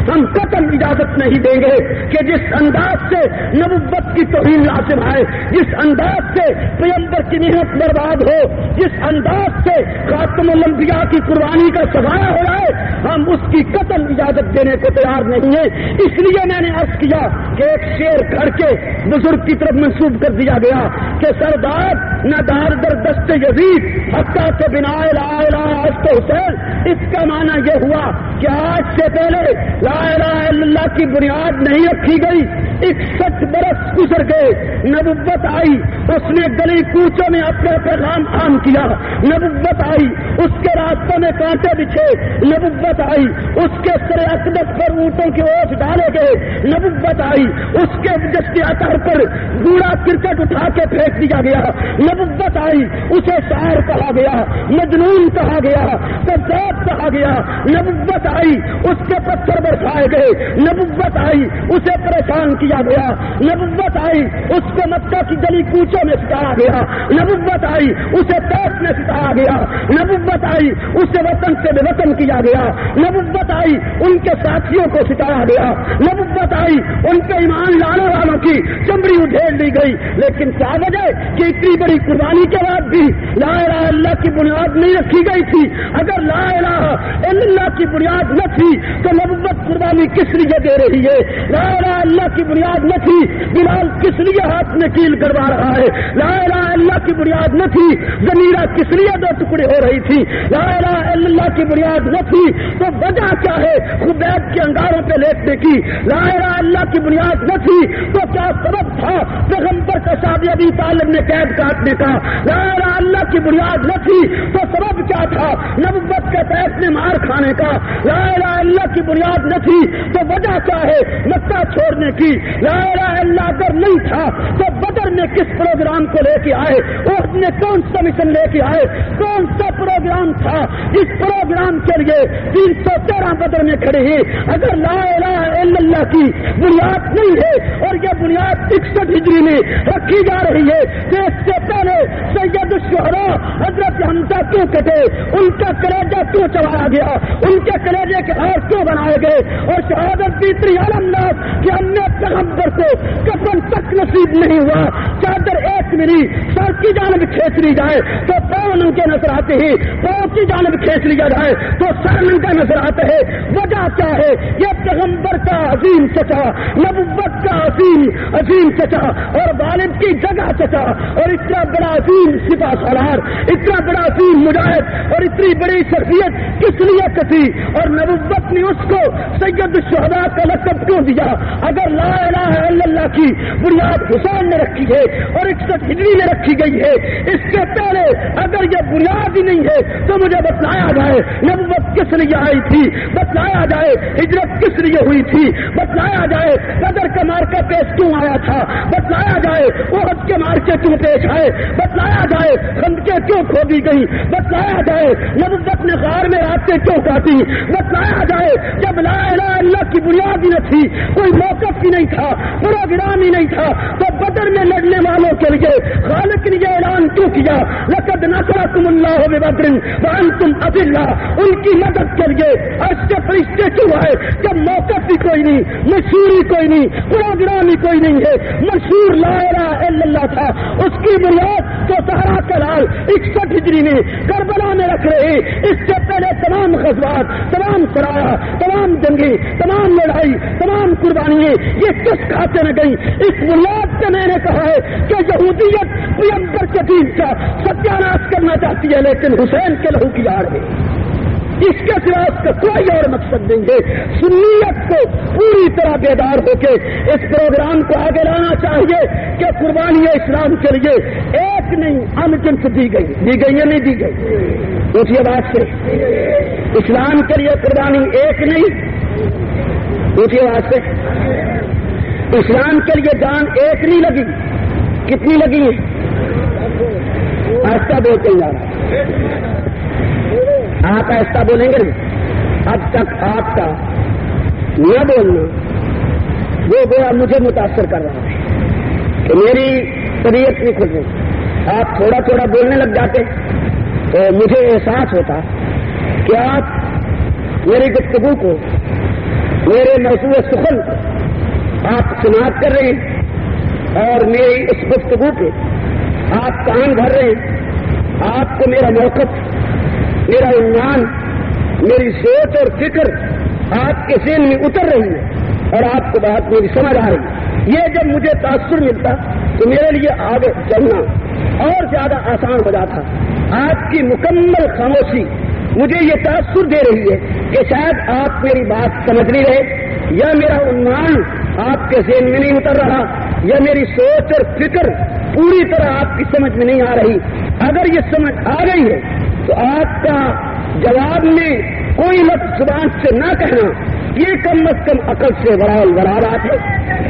ہم قطعاً اجازت نہیں دیں گے کہ جس انداز سے نبوت کی توہین لازم ہے، جس انداز سے پیغمبر کی محنت برباد ہو، جس انداز سے خاتم الانبیاء کی قربانی کا سفایا ہو رہا ہے، ہم اس کی قطعاً اجازت دینے کو تیار نہیں ہے۔ اس لیے میں نے عرض کیا کہ ایک شعر گھڑ کے بزرگ کی طرف منسوب کر دیا گیا کہ سردار نہ دار در دست یزید حتیٰ کے بنا لا الہ الا حسین، اس کا معنی یہ ہوا کہ آج سے پہلے لا الہ الا اللہ کی بنیاد نہیں رکھی گئی، اکسٹھ برس گزر گئے، نبوت آئی، اس نے گلی کوچوں میں اپنا پیغام عام کیا، نبوت آئی، اس کے راستوں میں کانٹے بچھے، نبوت آئی، اس کے سر اقدس پر اونٹوں کی اوٹ ڈالے گئے، نبوت آئی، اس کے جستے اطہر پر گوڑا کرکٹ اٹھا کے پھینک دیا گیا، نبوت آئی، اسے شاعر کہا گیا، مجنون کہا گیا، کذاب کہا گیا، نبوت آئی، اس کے پتھر برسائے گئے، نبوت آئی، اسے پریشان کیا گیا، نبوت آئی، اس کو مکہ کی گلی کوچوں میں ستایا گیا، نبوت آئی، اسے پیٹ میں ستایا گیا، نبوت آئی، اسے وطن سے بے وطن کیا گیا، نبوت آئی، ان کے ساتھیوں کو ستایا گیا، نبوت آئی، ان پہ ایمان لانے والوں کی چمڑی ادھیڑ دی گئی، لیکن کیا وجہ کہ اتنی بڑی قربانی کے بعد بھی لا الہ الا اللہ کی بنیاد نہیں رکھی گئی تھی؟ اگر لا الہ الا اللہ کی بنیاد نہ تھی تو نبوت قربانی کس لیے دے رہی ہے؟ لا الہ الا اللہ کی بنیاد نہ تھی بلال کس لیے ہاتھ میں کیل کروا رہا ہے؟ لا الہ الا اللہ کی بنیاد نہ تھی ضمیرہ کس لیے دو ٹکڑے ہو رہی تھی؟ لا الہ الا اللہ کی بنیاد نہ تھی تو وجہ کیا ہے خبیب کے انگاروں پہ لیٹنے کی؟ لا الہ الا اللہ کی بنیاد نہ تھی تو کیا سبب تھا پیغمبر کا شادی ابی طالب نے قید کاٹنے کا؟ لا الہ الا اللہ کی بنیاد نہ تھی تو سبب کیا تھا نبوت کے پیٹ میں مار کھانے کا؟ لا الہ الا اللہ کی بنیاد نہ تھی تو وجہ کیا ہے مکہ چھوڑنے کی؟ لا الہ الا اللہ اگر نہیں تھا تو بدر میں کس پروگرام کو لے کے آئے؟ اور نے کون سا مشن لے کے آئے؟ کون سا پروگرام تھا جس پروگرام کے لیے تین سو تیرہ بدر میں کھڑے ہیں؟ اگر لا الہ الا اللہ کی بنیاد نہیں ہے اور یہ بنیاد اکسٹھ ہجری میں رکھی جا رہی ہے تو اس سے پہلے سید الشہراء حضرت حمزہ کیوں کٹے؟ ان کا کلیجہ کیوں چڑھایا گیا؟ ان کے کلیجے کے ہار کیوں بنائے گئے؟ اور شہادت دیتری عالمناس کہ ہم نے پیغمبر کو کفن تک نصیب نہیں ہوا، چادر ایک ملی سر کی جانب کھینچ لی جائے تو پاؤں ننگے نظر آتے ہیں، پاؤں کی جانب کھینچ لیا جائے تو سر ننگا نظر آتا ہے۔ وجہ کیا ہے؟ یہ پیغمبر کا عظیم چچا، نبوت کا عظیم عظیم چچا اور غالب کی جگہ چچا اور اتنا بڑا عظیم سپاہ سالار، اتنا بڑا عظیم مجاہد اور اتنی بڑی شخصیت کس لیے کٹی؟ اور نبوت نے اس کو سید الشہداء کا لقب کیوں دیا؟ اگر لا الہ الا اللہ کی بنیاد حسین نے رکھی ہے اور اکسٹھ ہجری میں رکھی گئی ہے، اس کے پہلے اگر یہ بنیاد ہی نہیں ہے تو مجھے بتلایا جائے نبوت کس لیے آئی تھی، بتلایا جائے ہجرت کس لیے ہوئی تھی، بتلایا جائے بدر کا مارکا پیش کیوں آیا تھا، بتلایا جائے احد کے مارکے کیوں پیش آئے، بتلایا جائے خندقیں کیوں کھودی گئی، بتلایا جائے نبوت نے غار میں راتیں کیوں کاٹی، بتلایا جائے جب لا الہ الا اللہ کی بنیاد ہی نہ تھی، کوئی موقف ہی نہیں تھا، پروگرام ہی نہیں تھا، تو بدر میں لڑنے والوں کے لیے خالق نے یہ اعلان کیوں کیا لقد نصرکم اللہ ببدر وانتم اذلہ؟ ان کی مدد کے لیے عرش کے فرشتے کیوں آئے جب موقف بھی کوئی نہیں، مشہور ہی کوئی نہیں، پروگرام ہی کوئی نہیں ہے؟ مشہور لا الہ الا اللہ تھا، اس کی بنیاد تو سہرا کا لال اکسٹھ ہجری میں کربلا میں رکھ رہے، اس سے پہلے تمام غزوات، تمام سرایا، تمام جنگیں، تمام لڑائی، تمام قربانیاں یہ کس کھاتے میں گئی؟ اس بنیاد سے میں نے کہا ہے کہ یہودیت پیغمبر کے دین کا ستیاناش کرنا چاہتی ہے لیکن حسین کے لہو کی آڑ ہے، اس کے سوا اس کا کوئی اور مقصد نہیں ہے۔ سنیت کو پوری طرح بیدار ہو کے اس پروگرام کو آگے لانا چاہیے کہ قربانی اسلام کے لیے ایک نہیں ہم جنس دی گئی دی گئی یا نہیں دی گئی؟ اسی بات سے اسلام کے لیے قربانی ایک نہیں، اسی بات سے اسلام کے لیے جان ایک نہیں لگی، کتنی لگی ہے؟ ایسا بولتے ہیں آپ ایسا بولیں گے نا، اب تک آپ کا نہ بولنا وہ گویا مجھے متاثر کر رہا ہے کہ میری طبیعت نہیں کھل رہی، آپ تھوڑا تھوڑا بولنے لگ جاتے تو مجھے احساس ہوتا کہ آپ میری گفتگو کو میرے موضوع سخن آپ سماعت کر رہے ہیں اور میری اس گفتگو پہ آپ کان بھر رہے ہیں. آپ کو میرا موقف، میرا عنوان، میری سوچ اور فکر آپ کے ذہن میں اتر رہی ہے اور آپ کو بات میری سمجھ آ رہی ہے. یہ جب مجھے تاثر ملتا تو میرے لیے آگے چلنا اور زیادہ آسان ہو جاتا. آپ کی مکمل خاموشی مجھے یہ تاثر دے رہی ہے کہ شاید آپ میری بات سمجھ نہیں رہے، یا میرا عنوان آپ کے ذہن میں نہیں اتر رہا، یا میری سوچ اور فکر پوری طرح آپ کی سمجھ میں نہیں آ رہی. اگر یہ سمجھ آ گئی ہے تو آپ کا جواب میں کوئی لفظ زبان سے نہ کہنا یہ کم از کم عقل سے برال برابر ہے.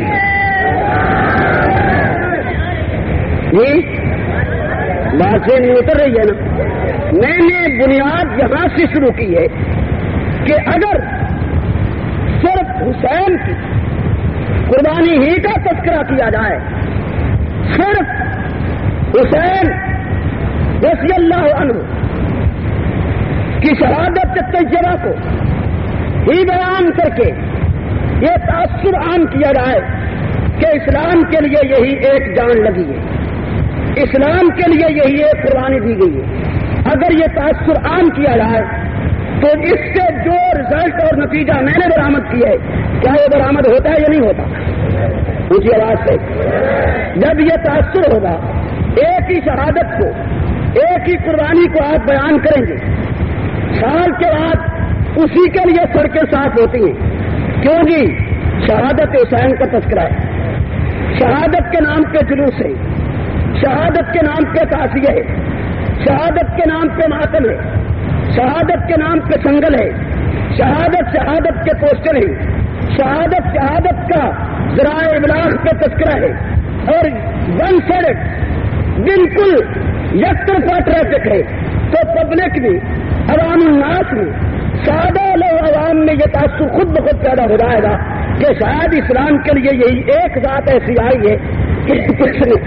جی بات سے نہیں اتر رہی ہے نا. میں نے بنیاد یہاں سے شروع کی ہے کہ اگر صرف حسین کی قربانی ہی کا تذکرہ کیا جائے، صرف حسین رضی اللہ عنہ کی شہادت طیبہ کو ہی بیان کر کے یہ تاثر عام کیا جائے کہ اسلام کے لیے یہی ایک جان لگی ہے، اسلام کے لیے یہی ایک قربانی دی گئی ہے، اگر یہ تاثر عام کیا جائے تو اس سے جو رزلٹ اور نتیجہ میں نے برآمد کیا ہے کیا یہ برآمد ہوتا ہے یا نہیں ہوتا؟ اونچی آواز سے جب یہ تاثر ہوگا، ایک ہی شہادت کو، ایک ہی قربانی کو آپ بیان کریں گے، سال کے بعد اسی کے لیے سڑکیں صاف ہوتی ہیں کیونکہ شہادت حسین کا تذکرہ ہے، شہادت کے نام پہ جلوس ہے، شہادت کے نام پہ تعزیہ ہے، شہادت کے نام پہ ماتم ہے، شہادت کے نام پہ سنگل ہے، شہادت شہادت کے پوسٹر ہے، شہادت شہادت کا ذرائع ابلاغ پہ تذکرہ ہے، اور ون سائڈ بالکل یک طرفہ ٹریفک ہے. تو پبلک میں، عوام الناس میں، سادہ لوگ عوام میں یہ تاثر خود بخود پیدا ہو جائے گا کہ شاید اسلام کے لیے یہی ایک ذات ایسی آئی ہے کہ کچھ نے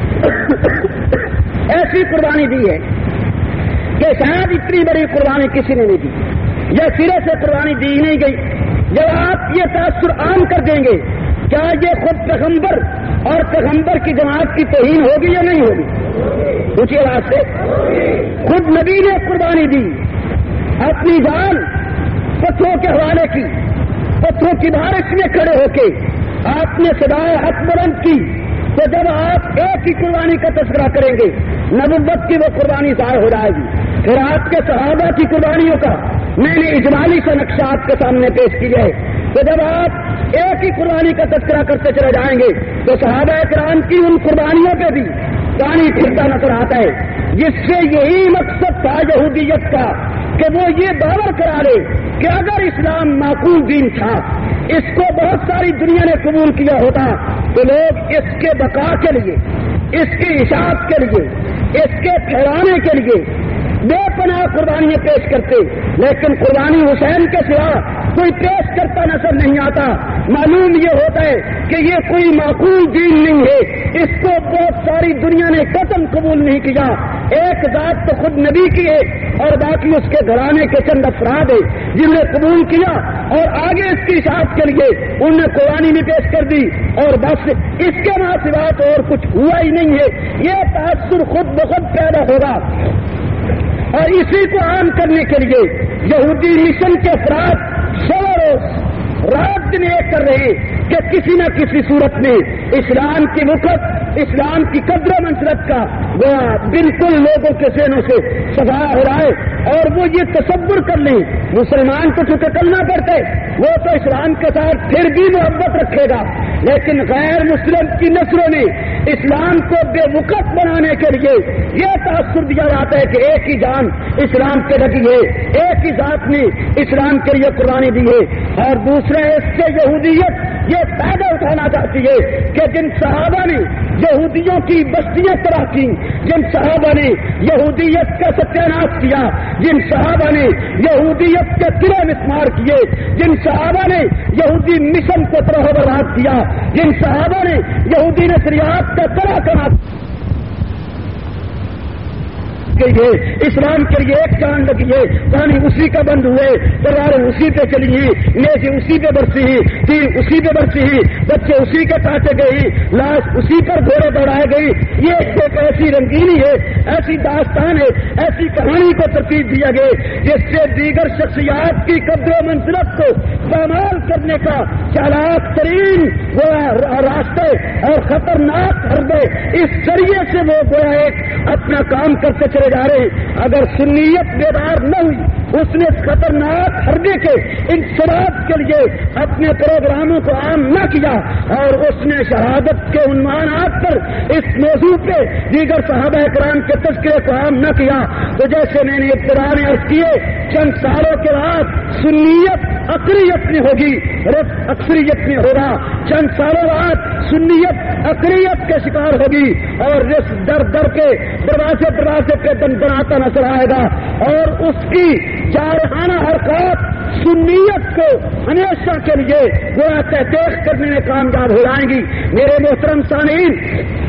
ایسی قربانی دی ہے کہ شاید اتنی بڑی قربانی کسی نے نہیں دی، یا سرے سے قربانی دی ہی نہیں گئی. جب آپ یہ تاثر عام کر دیں گے کیا یہ خود پیغمبر اور پیغمبر کی جماعت کی توہین ہوگی یا نہیں ہوگی؟ اونچی آواز سے خود نبی نے قربانی دی، اپنی جان پتھروں کے حوالے کی، پتھروں کی بارش میں کھڑے ہو کے آپ نے صدائے حق بلند کی. تو جب آپ ایک ہی قربانی کا تذکرہ کریں گے نبوت کی وہ قربانی ظاہر ہو جائے گی. پھر آپ کے صحابہ کی قربانیوں کا میں نے اجمالی سے نقشہ آپ کے سامنے پیش کیا ہے. تو جب آپ ایک ہی قربانی کا تذکرہ کرتے چلے جائیں گے تو صحابہ کرام کی ان قربانیوں پہ بھی پانی پھرتا نظر آتا ہے، جس سے یہی مقصد تھا یہودیت کا کہ وہ یہ دعویٰ کرا لے کہ اگر اسلام معقول دین تھا، اس کو بہت ساری دنیا نے قبول کیا ہوتا تو لوگ اس کے بقا کے لیے، اس کی اشاعت کے لیے، اس کے پھیلانے کے لیے بے پناہ قربانیاں پیش کرتے. لیکن قربانی حسین کے سوا کوئی پیش کرتا نظر نہیں آتا. معلوم یہ ہوتا ہے کہ یہ کوئی معقول دین نہیں ہے، اس کو بہت ساری دنیا نے قطعاً قبول نہیں کیا. ایک ذات تو خود نبی کی ہے اور باقی اس کے گھرانے کے چند افراد ہیں جنہوں نے قبول کیا اور آگے اس کی اشاعت کے لیے انہوں نے قربانی بھی پیش کر دی، اور بس اس کے ماں سوا تو اور کچھ ہوا ہی نہیں ہے. یہ تاثر خود بخود پیدا ہوگا، اور اسی کو عام کرنے کے لیے یہودی مشن کے افراد سو روز رات دن یہ کر رہے ہیں کہ کسی نہ کسی صورت میں اسلام کی وقت، اسلام کی قدر و منزلت کا بالکل لوگوں کے ذہنوں سے صفایا ہو رہا ہے، اور وہ یہ تصور کر لیں مسلمان تو چونکہ کرنا پڑتا ہے، وہ تو اسلام کے ساتھ پھر بھی محبت رکھے گا، لیکن غیر مسلم کی نسلوں نے اسلام کو بے وقت بنانے کے لیے یہ تاثر دیا جاتا ہے کہ ایک ہی جان اسلام پہ لگی ہے، ایک ہی ذات نے اسلام کے لیے قربانی دی ہے. اور دوسرے اس سے یہودیت یہ فائدہ اٹھانا چاہتی ہے کہ جن صحابہ نے یہودیوں کی بستیاں تباہ کی، جن صحابہ نے یہودیت کا ستیاناش کیا، جن صحابہ نے یہودیت کے قلعے مسمار کیے، جن صحابہ نے یہودی مشن کو تباہ و برباد کیا، جن صحابہ نے یہودی نظریات کا طرح کما کے لیے اسلام کے لیے ایک جان لگی ہے، پانی اسی کا بند ہوئے، تلواریں اسی پہ چلی ہیں، نیزیں اسی پہ برسی ہیں، تیر اسی پہ برسی ہیں، بچے اسی کے کاٹے گئے، لاش اسی پر گھوڑے دوڑائے گئی۔ یہ ایک ایسی رنگینی ہے، ایسی داستان ہے، ایسی کہانی کو ترتیب دیا گیا جس سے دیگر شخصیات کی قدر و منزلت کو پامال کرنے کا چالاک ترین راستے اور خطرناک حربے اس ذریعے سے وہ گویا ایک اپنا کام کرتے چلے جا رہے ہیں۔ اگر سنیت بیدار نہ ہوئی، اس نے خطرناک حربے کے انفراد کے لیے اپنے پروگراموں کو عام نہ کیا اور اس نے شہادت کے عنوانات پر اس موضوع پہ دیگر صحابہ کرام کے تذکرے کو عام نہ کیا، تو جیسے میں نے ابتدا میں عرض کیے چند سالوں کے بعد سنیت اقلیت میں ہوگی، رفع اکثریت میں ہوگا، چند سالوں بعد سنیت اقلیت کے شکار ہوگی اور رفع در در کے دروازے دروازے پہ دن بناتا نظر آئے گا اور اس کی جارحانہ حرکات سنیت کو ہمیشہ کے لیے گویا تحقیق کرنے میں کامیاب ہو جائیں گی۔ میرے محترم سامعین،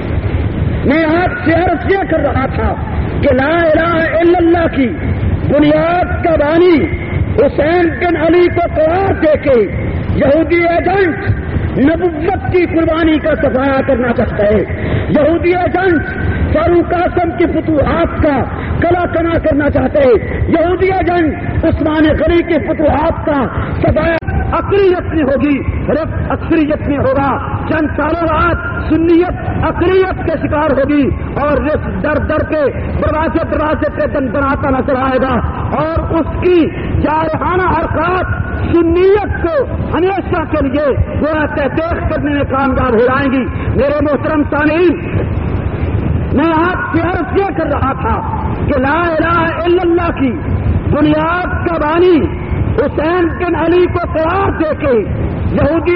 میں آپ سے عرض یہ کر رہا تھا کہ لا الہ الا اللہ کی بنیاد کا بانی حسین بن علی کو قرار دے کے یہودی ایجنٹ نبوت کی قربانی کا صفایا کرنا چاہتا ہے، یہودی ایجنٹ فاروق اعظم کی فتوحات کا کلا کنا کرنا چاہتے ہیں، یہودی ایجنٹ عثمان غنی کی فتوحات کا صفایا اقلیت میں ہوگی، رفع اکثریت میں ہوگا، چند سالوں بعد سنیت اقلیت کے شکار ہوگی اور رفع در در کے دروازے دروازے پہ دن بناتا نظر آئے گا اور اس کی جارحانہ حرکات سنیت کو ہمیشہ کے لیے گویا تحقیق کرنے میں کامیاب ہو جائیں گی۔ میرے محترم سامعین، میں آپ سے عرض یہ کر رہا تھا کہ لا الہ الا اللہ کی بنیاد کا بانی حسین بن علی کو قرار دے کے یہودی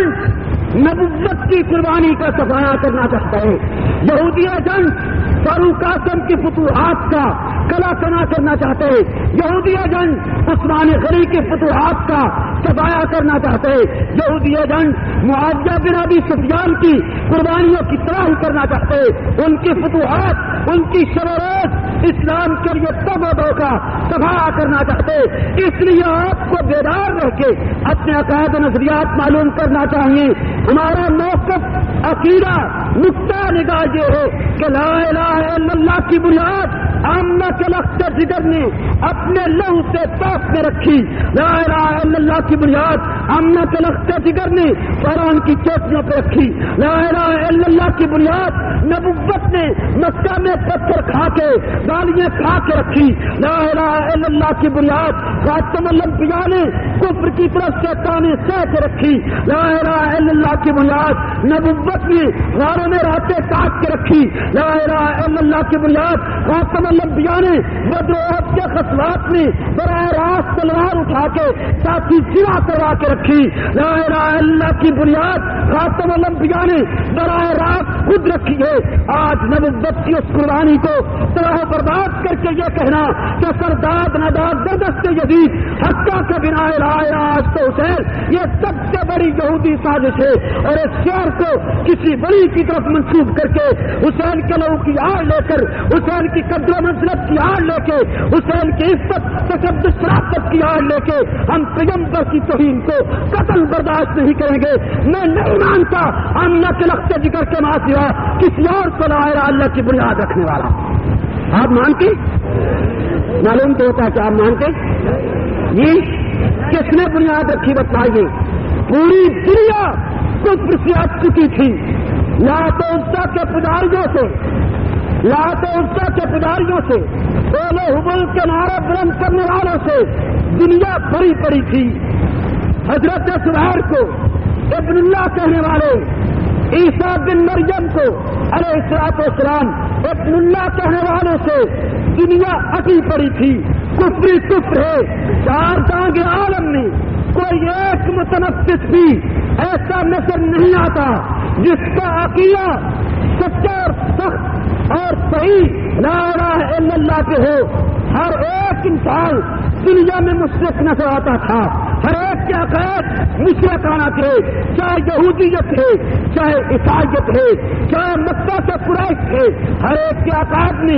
ایجنٹ نبوت کی قربانی کا صفایا کرنا چاہتا ہے، یہودی ایجنٹ فاروق اعظم کی فتوحات کا کلا کنا کرنا چاہتے ہیں، یہودی ایجنٹ عثمان غنی کی فتوحات کا صفایا کرنا چاہتے ہیں، یہودی ایجنٹ معاویہ بن ابی سفیان کی قربانیوں کی تباہی کرنا چاہتے ہیں، ان کی فتوحات، ان کی شرارت اسلام کے لیے تب و دو کا تباہ کرنا چاہتے ہیں۔ اس لیے آپ کو بیدار رہ کے اپنے عقائد و نظریات معلوم کرنا چاہیے۔ ہمارا موقف عقیدہ نقطہ نگاہ یہ ہے کہ لا الہ الا اللہ کی بنیاد آمنہ کے لخت جگر نے اپنے لہو سے پاک میں رکھی، لا الہ الا اللہ کی بنیاد آمنہ کے لخت جگر نے فرعون کی چوٹیوں پہ رکھی، لا الہ الا اللہ کی بنیاد نبوت نے مکہ میں پتھر کھا کے گالیاں کھا کے رکھی، لا الہ الا اللہ کی بنیاد خاتم الانبیاء نے کفر کی طرف سے تانے سہ کے رکھی، لا الہ الا اللہ کی بنیاد نبوت نے غاروں میں راتیں کاٹ کے رکھی، لا الہ الا اللہ کی بنیاد خاتم الانبیاء نے بدر و احد کے خصوات میں براہ راست تلوار اٹھا کے ساتھی سوا کروا کے رکھی، لا الہ الا اللہ کی بنیاد خاتم الانبیاء نے براہ راست خود رکھی ہے۔ آج نبوت کی اس قربانی کو تباہ برباد کر کے یہ کہنا کہ سرداد نداد دردست یزید حقہ کے بنا لا الہ الا حسین، یہ سب سے بڑی یہودی سازش ہے اور اس شہر کو کسی بڑی کی طرف منسوب کر کے حسین کے لہو کی آڑ لے کر، حسین کی قدر و منزلت کی آڑ لے کے، حسین کی عزت تقدس شرافت کی آڑ لے کے ہم پیغمبر کی توہین کو قتل برداشت نہیں کریں گے۔ میں نہیں مانتا آمنہ کے لخت جگر کے ماں سوا کسی اور کو لا الہ الا اللہ کی بنیاد رکھنے والا۔ آپ مانتے؟ معلوم تو ہوتا ہے کہ آپ مانتے؟ یہ کس نے بنیاد رکھی بتائیے؟ پوری دنیا کفر سے ہٹ چکی تھی، لات و عزا کے پجاریوں سے، لات و عزا کے پجاریوں سے، اولو حبل کے نعرے بلند کرنے والوں سے دنیا بھری پڑی تھی۔ حضرت سہیر کو ابن اللہ کہنے والے، عیسیٰ بن مریم کو علیہ الصلوۃ والسلام ابن اللہ کہنے والوں سے دنیا اٹی پڑی تھی۔ کفری کفر ہے، چار جہاں کے عالم میں کوئی ایک متنفس بھی ایسا نظر نہیں آتا جس کا عقیدہ سچا اور سخت اور صحیح لا الہ الا اللہ کے ہو۔ ہر ایک انسان دنیا میں مشرک نظر آتا تھا، ہر ایک کے عقائد مشرکانہ تھے، چاہے یہودیت ہے، چاہے عیسائیت ہے، چاہے مکہ سے قریش ہے، ہر ایک کے عقائد میں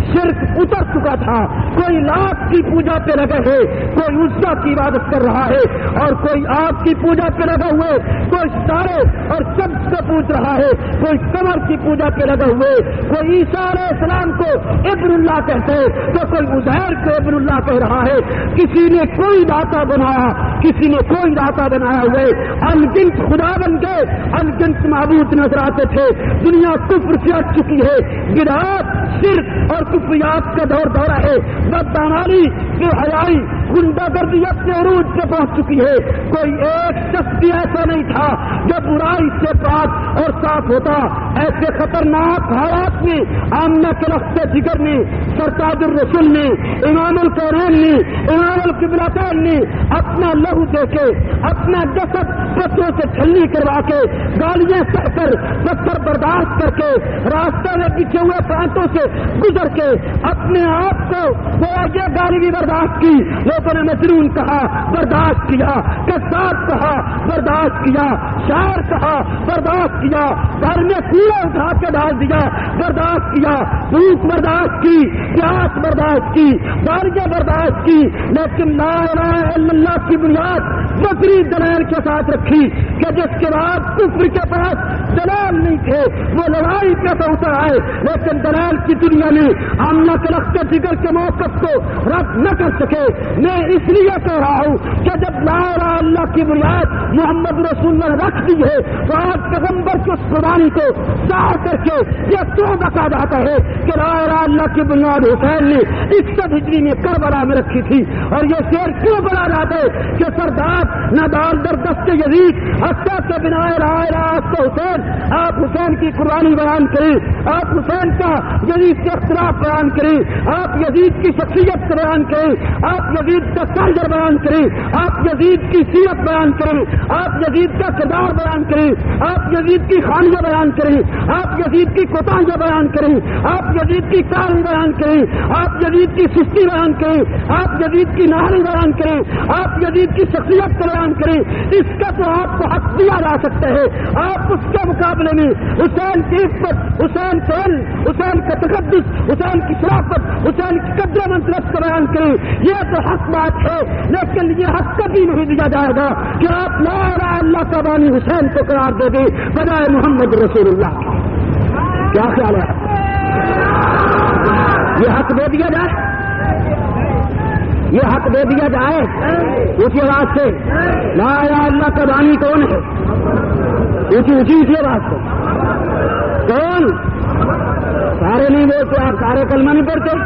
شرک اتر چکا تھا. کوئی لاکھ کی پوجا پہ لگے ہے, کوئی عزا کی عبادت کر رہا ہے, اور کوئی آگ کی پوجا پہ لگا ہوئے, کوئی ستارے اور شمس کو پوج رہا ہے, کوئی قمر کی پوجا پہ لگا ہوئے, کوئی عیسیٰ علیہ السلام کو ابن اللہ کہتے ہیں تو کوئی عزیر کو ابن اللہ کہہ رہا ہے. کسی نے کوئی داتا بنایا, کسی نے کوئی داتا بنایا ہوئے, انگنت خدا بن گئے, انگنت معبود نظر آتے تھے. دنیا کفر سے ہٹ چکی ہے, بدعات شرک اور کفریات کا دور دورہ ہے. بدعنوانی بے حیائی گنڈا گردی اپنے عروج پہ پہنچ چکی ہے. کوئی ایک شخص بھی ایسا نہیں تھا جو برائی سے پاک اور صاف ہوتا. ایسے خطرناک حالات میں آمنہ کے رخت جگر نے, سرتاج الرسول نے, امام القرآن نے, امام القبلتین نے اپنا لہو دے کے, اپنا جسد پتھروں سے چھلنی کروا کے, گالیاں سہ کر, پتھر برداشت کر کے, راستے میں بچھے ہوئے پرانتوں سے گزر کے اپنے آپ کو یہ گالی بھی برداشت کی. لوگوں نے مجنون کہا, برداشت کیا, کذاب کہا, برداشت کیا, شاعر کہا, برداشت کیا, گھر میں کوڑا اٹھا کے ڈال دیا, برداشت کیا, بھوک برداشت کی, پیاس برداشت کی, گالیاں برداشت کی, لیکن لا الہ الا اللہ کی بنیاد بکری دلائل کے ساتھ رکھی کہ جس کے بعد کفر کے پاس دلائل نہیں تھے, وہ لڑائی پہ پہنچا ہے. لیکن دلائل کی دنیا میں آمنہ کے رخت جگر کے موقف کو رد نہ کر سکے. میں اس لیے کہہ رہا ہوں کہ جب لا الہ الا اللہ کی بنیاد محمد رسول اللہ نے رکھ دی ہے تو آج پیغمبر کی اس قربانی کو ظاہر کر کے یہ کیوں بتا جاتا ہے کہ لا الہ الا اللہ کی بنیاد حسین نے اکسٹھ ہجری میں کربلا میں رکھی تھی. اور یہ شعر کیوں بنا جاتا ہے کہ سردار نہ دال در دست یزید حتیٰ کے بنا لا الہ الا حسین. آپ حسین کی قربانی بیان کریں, آپ حسین کا یزید کے اختلاف بیان کریں, آپ یزید کی شخصیت سے بیان کریں, آپ یزید کا سرجر بیان کریں, آپ یزید کی سیرت بیان کریں, آپ یزید کا کردار بیان کریں, آپ یزید کی خانیہ بیان کریں, آپ یزید کی کوتاہیاں بیان کریں, آپ یزید کی کاری بیان کریں, آپ یزید کی سستی بیان کریں, آپ یزید کی نہاری بیان کریں, آپ یزید کی شخصیت کا بیان کریں. اس کا تو آپ کو حق دیا جا سکتا ہے. آپ اس کے مقابلے میں حسین کی عزت, حسین کا علم, حسین کا تقدس, حسین کی شرافت, حسین کی قدر منصب کا بیان کریں. یہ تو حق بات ہے, لیکن یہ حق کبھی نہیں دیا جائے گا کہ آپ لا الہ الا اللہ کا بانی حسین کو قرار دے دیں بجائے محمد رسول اللہ. کیا خیال ہے؟ یہ حق دے دیا جائے, یہ حق دے دیا جائے. اونچی آواز سے لا الہ الا اللہ کا بانی کون ہے؟ اونچی اونچی اونچی آواز سے کون؟ سارے نہیں بولتے, آپ سارے کلمہ نہیں پڑھتے.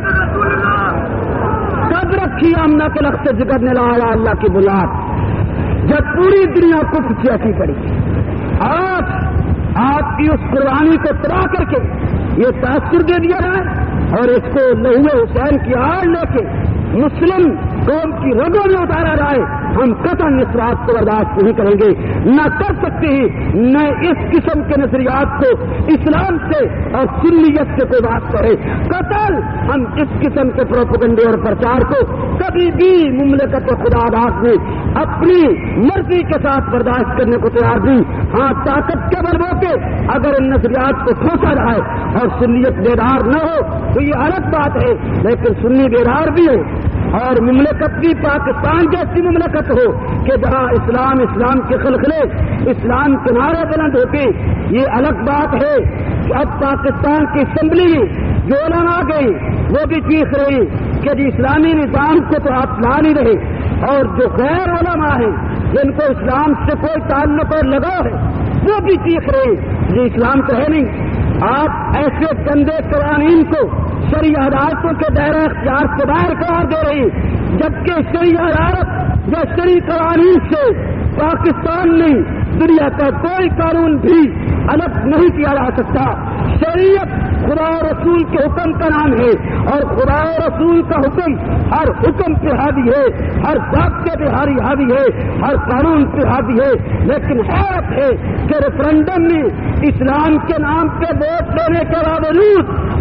کب رکھی آمنہ کے لخت جگر نے لا الہ الا اللہ کی بنیاد؟ جب پوری دنیا کفر سے ایسی پڑی. آج آپ کی اس قربانی کو تباہ کر کے یہ تاثر دے دیا جائے اور اس کو لہو حسین کی آڑ لے کے مسلم قوم کی رگوں میں اتارا جائے, ہم قطعاً اس بات کو برداشت نہیں کریں گے, نہ کر سکتے ہیں. نہ اس قسم کے نظریات کو اسلام سے اور سنیت سے کوئی بات کرے. قطعاً ہم اس قسم کے پروپیگنڈے اور پرچار کو کبھی بھی مملکت خدا داد میں اپنی مرضی کے ساتھ برداشت کرنے کو تیار نہیں. ہاں, طاقت کے بل کے اگر ان نظریات کو ٹھوسا جائے اور سنیت بیدار نہ ہو تو یہ الگ بات ہے, لیکن سنی بیدار بھی ہو اور مملکت بھی پاکستان جیسی مملکت ہو کہ جہاں اسلام اسلام کے خلخلے, اسلام کے نعرے بلند ہوتے. یہ الگ بات ہے کہ اب پاکستان کی اسمبلی جو علماء گئی وہ بھی چیخ رہی کہ جی اسلامی نظام کو تو آپ لا نہیں رہے, اور جو غیر علماء ہیں جن کو اسلام سے کوئی تعلق اور لگاؤ ہے وہ بھی چیخ رہے جی اسلام تو ہے نہیں. آپ ایسے گندے قوانین کو شرعی عدالتوں کے دائرہ اختیار سے باہر قرار دے رہی, جبکہ شرعی عدالت یا شرعی قوانین سے پاکستان میں دنیا کا کوئی قانون بھی الگ نہیں کیا جا سکتا. شریعت خدا و رسول کے حکم کا نام ہے, اور خدا و رسول کا حکم ہر حکم پہ حاوی ہے, ہر ضابطے پہ حاوی ہے, ہر قانون پہ حاوی ہے. لیکن حیرت ہے کہ ریفرنڈم میں اسلام کے نام پہ ووٹ لینے کے باوجود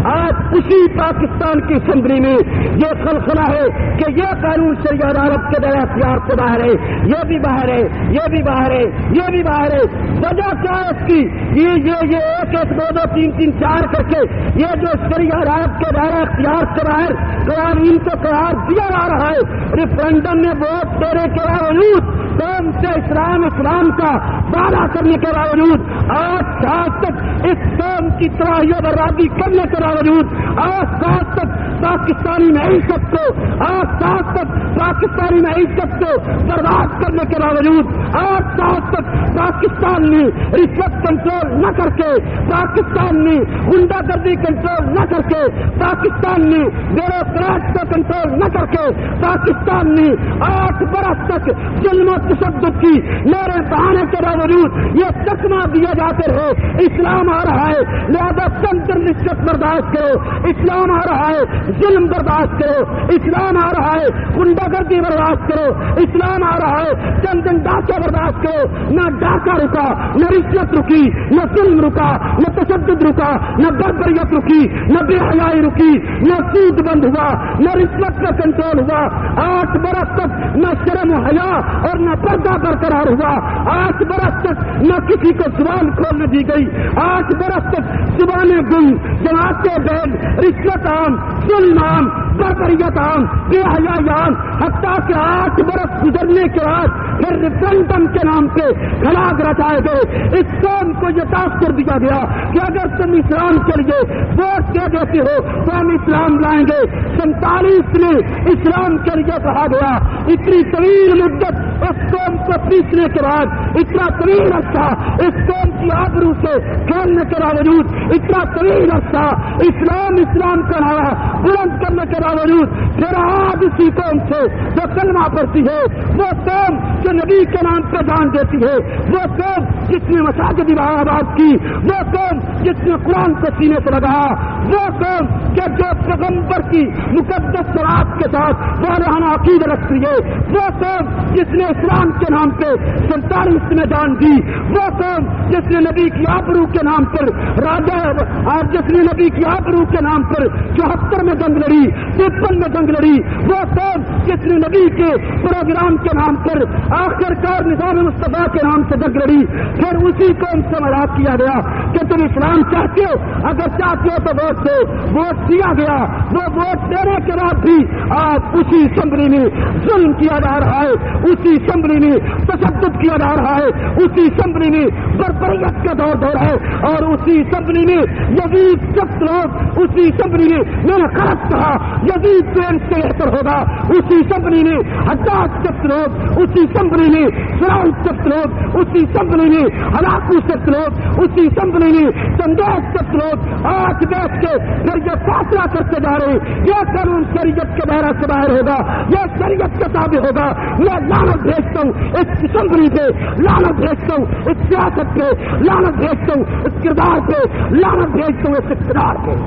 آج اسی پاکستان کی اسمبلی میں یہ خلخلہ ہے کہ یہ قانون شریعہ عدالت کے دائرہ اختیار سے باہر ہے، یہ بھی باہر ہے، یہ بھی باہر ہے، یہ بھی باہر ہے۔ وجہ کیا ہے اس کی؟ یہ یہ یہ ایک ایک دو دو تین تین چار کر کے یہ جو شریعہ عدالت کے دائرہ اختیار سے باہر قوانین کو قرار دیا جا رہا ہے، ریفرنڈم میں ووٹ دینے کے باوجود قوم سے اسلام اسلام کا وعدہ کرنے کے باوجود آج سال تک اس قوم کی تباہی و بربادی کرنے کے باوجود آج سال تک پاکستانی معیشت کو آج سال تک پاکستانی معیشت کو برباد کرنے کے باوجود آج سال تک پاکستان نے رشوت کنٹرول نہ کر کے، پاکستان نے غنڈہ گردی کنٹرول نہ کر کے، پاکستان نے بیوروکریٹ کو کنٹرول نہ کر کے، پاکستان نے آٹھ برس تک ظلم و تشدد کی میرے بہانے کے باوجود یہ چکما دیا جاتے رہے اسلام آ رہا ہے لہذا چند دن رشوت برداشت کرو، اسلام آ رہا ہے ظلم برداشت کرو، اسلام آ رہا ہے غنڈہ گردی برداشت کرو، اسلام آ رہا ہے چند دن ڈاکہ برداشت کرو۔ نہ ڈاکہ رکا، نہ رشوت رکی، نہ ظلم رکا، نہ تشدد رکا، نہ بربریت رکی، نہ بے حیائی رکی، نہ سود بند ہوا، نہ رشوت کا کنٹرول ہوا۔ آٹھ برس تک نہ شرم و حیا اور نہ پردہ برقرار ہوا۔ آٹھ برس تک نہ کسی کو زبان کھولنے دی گئی۔ آٹھ برس تک زبانیں گنگ، جماعتیں بیل، رشوت عام، ظلم عام، بربریت عام، بے حیائی عام، حتیٰ کہ آٹھ برس گزرنے کے بعد پھر ریفرنڈم کے نام پہ خلاق رچائے گئے۔ اس قوم کو یہ تاثر دیا گیا کہ اگر تم اسلام کے لیے ووٹ دے دیتے ہو تو ہم اسلام لائیں گے۔ سینتالیس میں اسلام کے لیے کہا گیا، اتنی طویل مدت اس قوم کو پیسنے کے بعد، اتنا طویل عرصہ اس قوم کی آبرو سے کھیلنے کے باوجود، اتنا طویل عرصہ اسلام اسلام کا نعرہ بلند کرنے کے باوجود پھر آج اسی قوم سے جو کلمہ پڑھتی ہے، وہ قوم جو نبی کے نام پہ جان دیتی ہے، وہ قوم جس نے مساجد آباد کی، وہ قوم جس نے قرآن کو سینے سے لگایا، وہ قوم کہ جو پیغمبر کی مقدس شراب کے ساتھ والہانہ عقیدہ رکھتی ہے، وہ قوم جس نے اسلام کے نام پہ سینتالیس میں جان دی، وہ قوم جس نے نبی کی آبرو کے نام پر راجہ اور جس نے نبی کی آبرو کے نام پر چوہتر میں جنگ لڑی، ترپن میں جنگ لڑی، وہ قوم جس نے نبی کے پروگرام کے نام پر آخر کار نظام مصطفیٰ کے نام سے جنگ لڑی۔ پھر اسی قوم سے مذاق کیا گیا کہ تم اسلام چاہتے ہو، اگر چاہتے ہو تو ووٹ دو۔ ووٹ دیا گیا، وہ ووٹ دینے کے بعد بھی آج اسی اسمبلی میں ظلم کیا جا رہا ہے، اسی اسمبلی میں تشدد کیا جا رہا ہے، اسی اسمبلی میں بربریت کا دور دور ہے، اور اسی اسمبلی میں یزید سخت لوگ، اسی اسمبلی میں میں نے غلط کہا یزید تو ان سے بہتر ہوگا، اسی اسمبلی میں حجاج سخت لوگ، اسی اسمبلی میں فرعون سخت لوگ، اسی اسمبلی میں ہلاکو سخت لوگ، اسی اسمبلی میں چندیش سخت لوگ آج بیٹھ کے پھر یہ فیصلہ کرتے جا رہے ہیں یہ قانون شریعت کے دائرہ سے باہر ہوگا، یہ شریعت کے تابع ہوگا۔ میں لعنت بھیجتا ہوں اس اسمبلی پہ، لعنت بھیجتا ہوں اس سیاست پہ، لعنت بھیجتا ہوں اس کردار پہ، لعنت بھیجتا ہوں اس اقتدار پہ۔